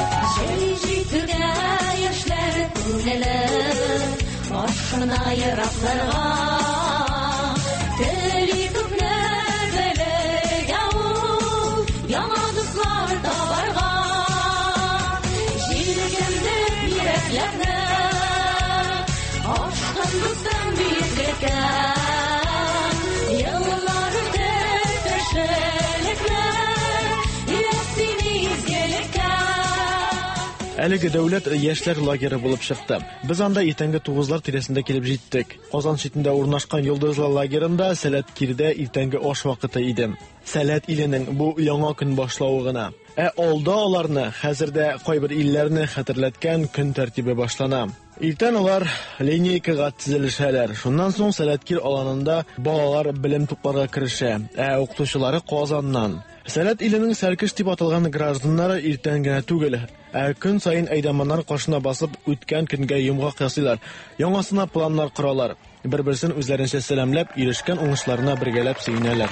Әлеге дәүләт яшьләр лагере булып чыкты. Без анда иртәнге тугызлар тирәсендә килеп җиттек. Казан шитендә урнашкан Йолдызлы лагерында сәләт кирдә иртәнге аш вакыты иде. Сәләт иленең бу яңа көн башлауы гына. Ә алда аларны хәзердә кайбер илләрне хәтерләткән көн тәртибе башлана. Иртән алар линейкага тизелешәләр. Шуннан соң сәләткир аланында балалар белем тупларга керешә. Ә укытучылары Казаннан. Сәләт иленең сәлкеш дип аталган гражданнары иртән генә түгел, ә көн сайын әйдәманнар кашына басып үткән көнгә йомгак ясыйлар. Яңасына планнар коралар. Бер-берсен үзләренчә сәламләп, ирешкән уңышларына бергәләп сөенәләр.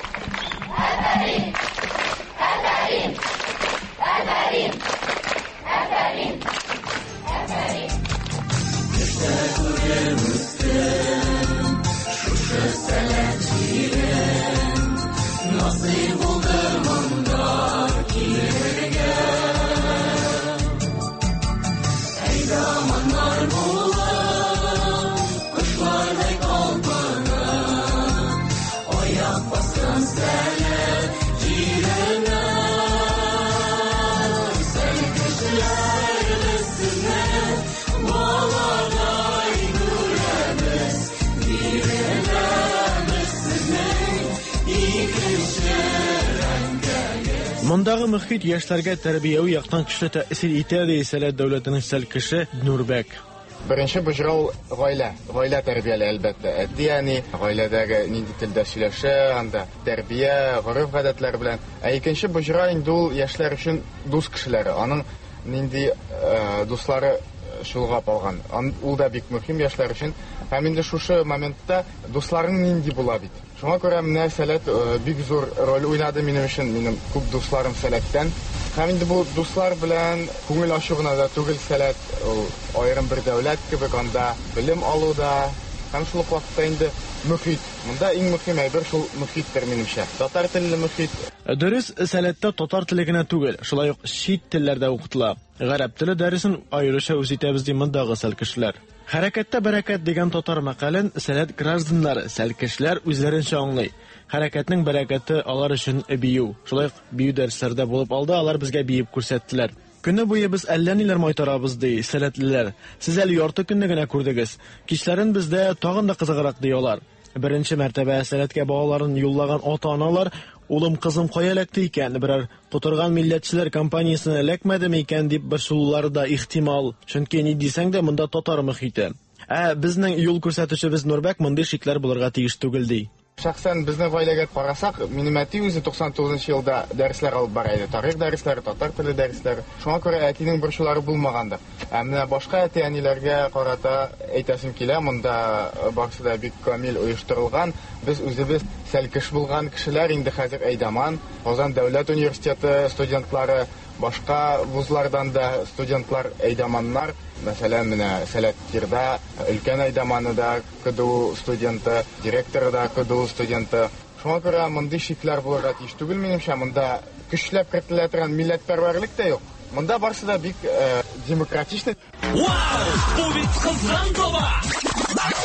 Мондагы мөхит яшьләргә тәрбияви яктан көчле тәэсир итә ди Сәләт дәүләтенең сәл кеше Нурбәк.
Беренче бөҗрау гаилә, гаилә тәрбияле әлбәттә. Әти, яни гаиләдәге нинди телдә сөйләшә, анда тәрбия, гореф гадәтләр белән. Ә икенче бөҗра инде ул яшьләр өчен дус кешеләре. Аның нинди дуслары шулгап алган. Ул да бик мөһим яшьләр өчен. Һәм инде шушы моментта дусларың нинди була бит. Шуңа күрә менә Сәләт бик зур роль уйнады минем өчен, минем күп дусларым Сәләттән. Һәм инде бу дуслар белән күңел ачу гына да түгел, Сәләт ул аерым бер дәүләт кебек, анда белем алуда һәм шул ук вакытта инде мөхит. Монда иң мөһим әйбер шул мөхиттер минемчә. Татар телле мөхит.
Дөрес, Сәләттә татар теле генә түгел, шулай ук чит телләрдә укытыла. Гарәп теле дәресен аеруча үз итәбез ди мондагы сәл кешеләр. Хәрәкәттә бәрәкәт дигән татар мәкален Сәләт гражданнары, сәл кешеләр үзләренчә аңлый. Хәрәкәтнең бәрәкәте алар өчен бию. Шулай ук бию дәресләрдә булып алды, алар безгә биеп күрсәттеләр. Көне буе без әллә ниләр майтарабыз ди Сәләтлеләр. Сез әле ярты көнне генә күрдегез. Кичләрен бездә тагын да кызыграк ди алар. Беренче мәртәбә Сәләткә балаларын юллаган ата-аналар улым кызым кая эләкте икән, берәр котырган милләтчеләр компаниясенә эләкмәдеме икән дип борчулар да ихтимал. Чөнки ни дисәң дә монда татар мөхите. Ә безнең юл күрсәтүчебез Нурбәк мондый шикләр булырга тиеш түгел ди.
Шәхсән безнең гаиләгә карасак, минем әти үзе туксан тугызынчы елда дәресләр алып бара иде. Тарих дәресләре, татар теле дәресләре. Шуңа күрә әтинең борчулары булмагандыр. Ә менә башка әти-әниләргә карата әйтәсем килә, монда барысы да бик камил оештырылган. Без үзебез сәл кеш булган кешеләр инде хәзер әйдәман. Казан дәүләт университеты студентлары, башка вузлардан да студентлар әйдәманнар. Мәсәлән, менә Сәләткирдә өлкән әйдәманы да КДУ студенты, директоры да КДУ студенты. Шуңа күрә мондый шикләр булырга тиеш түгел минемчә. Монда көчләп кертелә торган милләтпәрвәрлек тә юк. Монда барысы да бик демократичный.
Вау! Бу бит кызган таба!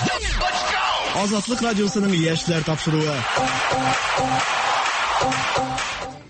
Азатлык радиосының яшьләр тапшыруы.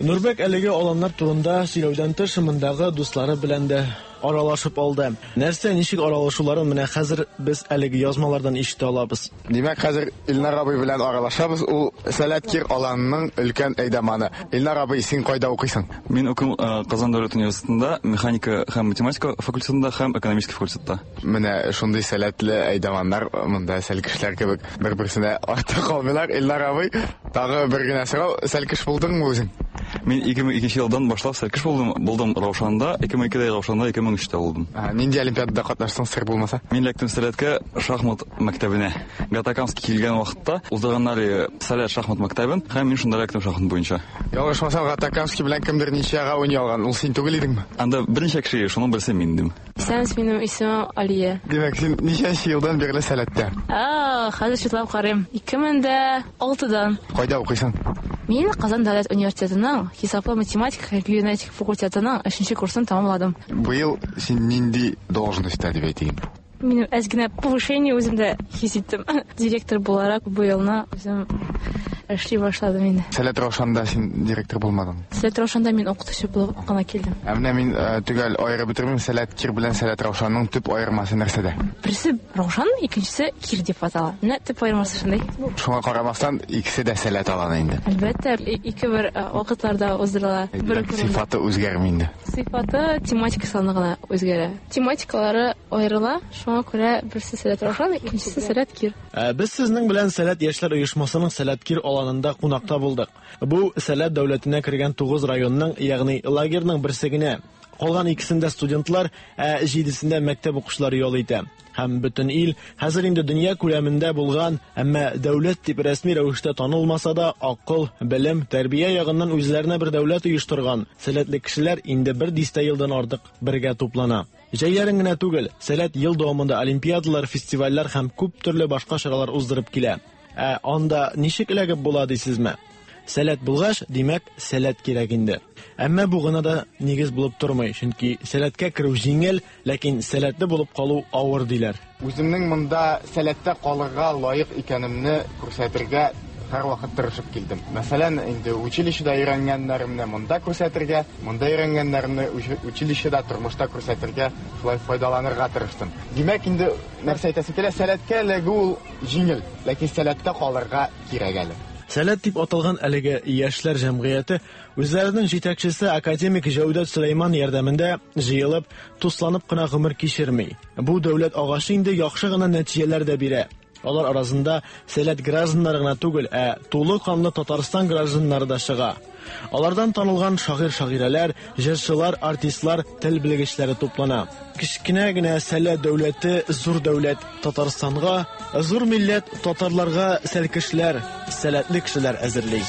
Нурбек әлеге аланнар турында сөйләүдән тыш мондагы дуслары белән дә аралашып алды. Нәрсә, ничек аралашуларын менә хәзер без әлеге язмалардан ишетә алабыз.
Димәк, хәзер Илнар абый белән аралашабыз. Ул Сәләткир аланының өлкән әйдәманы. Илнар абый, син кайда укыйсың?
Мин укыйм Казан дәүләт университетында, механика һәм математика факультетында һәм экономический факультетта.
Менә шундый сәләтле әйдәманнар монда сәлкешләр кебек бер-берсенә артык калмыйлар. Илнар абый, тагы бер генә сорау, сәлкеш булдыңмы үзең?
Мин ике мең икенче елдан башлап сәлкеш булдым. Булдым Раушанда, ике мең икедә Раушанда, ике мең өчтә булдым.
Нинди олимпиадада катнаштың, сер булмаса?
Мин лектем сәләткә шахмат мәктәбенә. Гатакамский килгән вакытта узганнар сәләт шахмат мәктәбен, һәм мин шунда лектем шахмат буенча.
Ялгышмасам, Гатакамский белән кемдер ничәгә уйный алган? Ул син түгел идеңме?
Анда берничә кеше, шуның берсе мин идем.
Сәнс, минем исемем Алия.
Димәк, син ничәнче елдан бирле сәләттә?
А, хәзер шутлап карыйм. ике мең алтыдан.
Кайда укыйсың?
Мин Казан дәүләт университетының хисаплы математика һәм геонетика факультетының өченче курсын тәмамладым.
Быел син нинди должностьта дип әйтим?
Минем әз генә повышение үземдә хис иттем. Директор буларак быелны үзем эшли башладым инде.
Сәләт Раушанда син директор булмадың?
Сәләт Раушанда мин укытучы булып кына килдем.
Ә менә мин төгәл аерып бетермим, Сәләткир белән Сәләт Раушанның төп аермасы нәрсәдә?
Берсе Раушан, икенчесе Кир дип атала. Менә төп аермасы шундый.
Шуңа карамастан икесе дә сәләт аланы инде.
Әлбәттә, ике бер вакытларда уздырыла. Бер
сыйфаты үзгәрми инде.
Сыйфаты тематика саны гына үзгәрә. Тематикалары аерыла, шуңа күрә берсе Сәләт Раушан, икенчесе Сәләт Кир.
Без сезнең белән Сәләт яшьләр оешмасының Сәләткир аланында кунакта булдык. Бу Сәләт дәүләтенә кергән тугыз районның, ягъни лагерьның берсе генә. Калган икесендә студентлар, ә җидесендә мәктәп укучылары ял итә. Һәм бөтен ил хәзер инде дөнья күләмендә булган, әмма дәүләт дип рәсми рәвештә танылмаса да, акыл, белем, тәрбия ягыннан үзләренә бер дәүләт оештырган сәләтле кешеләр инде бер дистә елдан артык бергә туплана. Җәйләрен генә түгел, Сәләт ел дәвамында олимпиадалар, фестивальләр һәм күп төрле башка чаралар уздырып килә. Ә анда ничек эләгеп була дисезме? Сәләт булгач, димәк, сәләт кирәк инде. Әмма бу гына да нигез булып тормый, чөнки сәләткә керү җиңел, ләкин сәләтле булып калу авыр диләр.
Үземнең монда сәләттә калырга лаек икәнемне күрсәтергә һәр вакыт тырышып килдем. Мәсәлән, инде училищеда өйрәнгәннәремне монда күрсәтергә, монда өйрәнгәннәремне училищеда, тормышта күрсәтергә, шулай файдаланырга тырыштым. Димәк, инде нәрсә әйтәсе килә, сәләткә эләгү ул җиңел, ләкин сәләттә калырга кирәк әле.
Сәләт дип аталган әлеге яшьләр җәмгыяте үзләренең җитәкчесе академик Җәүдәт Сөләйман ярдәмендә җыелып, тусланып кына гомер кичерми. Бу дәүләт агачы инде яхшы гына нәтиҗәләр дә бирә. Алар арасында Сәләт гражданнары гына түгел, ә тулы канлы Татарстан гражданнары да чыга. Алардан танылган шагыйрь-шагыйрәләр, җырчылар, артистлар, тел белгечләре туплана. Кичкенә генә Сәләт дәүләте зур дәүләт Татарстанга, зур милләт татарларга сәлкешләр, сәләтле кешеләр әзерли.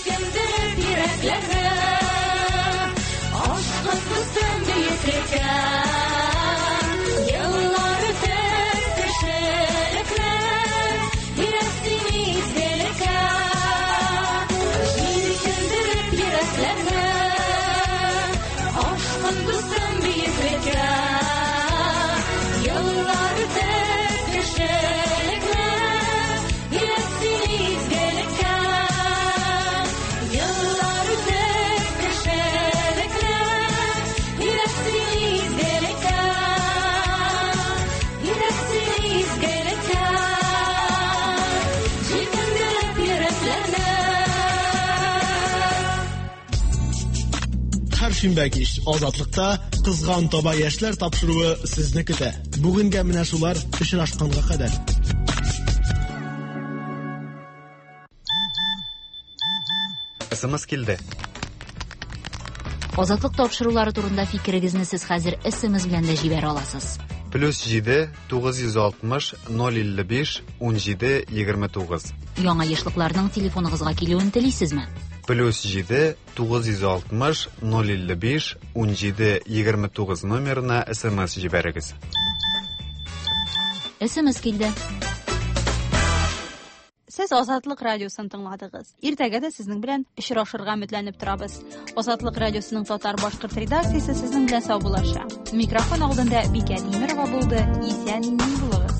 Шимбә кич Азатлыкта кызган таба яшьләр тапшыруы сезне көтә. Бүгенгә менә шулар очрашканга кадәр.
СМС килде.
Азатлык тапшырулары турында фикерегезне сез хәзер СМС белән дә җибәрә аласыз.
плюс җиде тугыз йөз алтмыш ноль илле биш унҗиде егерме тугыз.
Яңа яшьлекләрнең телефоныгызга килүен телисезме?
плюс җиде тугыз йөз алтмыш ноль илле биш унҗиде егерме тугыз номерына СМС җибәрегез.
СМС килде.
Сез Азатлык радиосын тыңладыгыз. Иртәгә дә сезнең белән очрашырга өметләнеп торабыз. Азатлык радиосының татар-башкорт редакциясе сезнең белән сау булачак. Микрофон алдында Бикә Тимерова булды. Исән-имин булыгыз.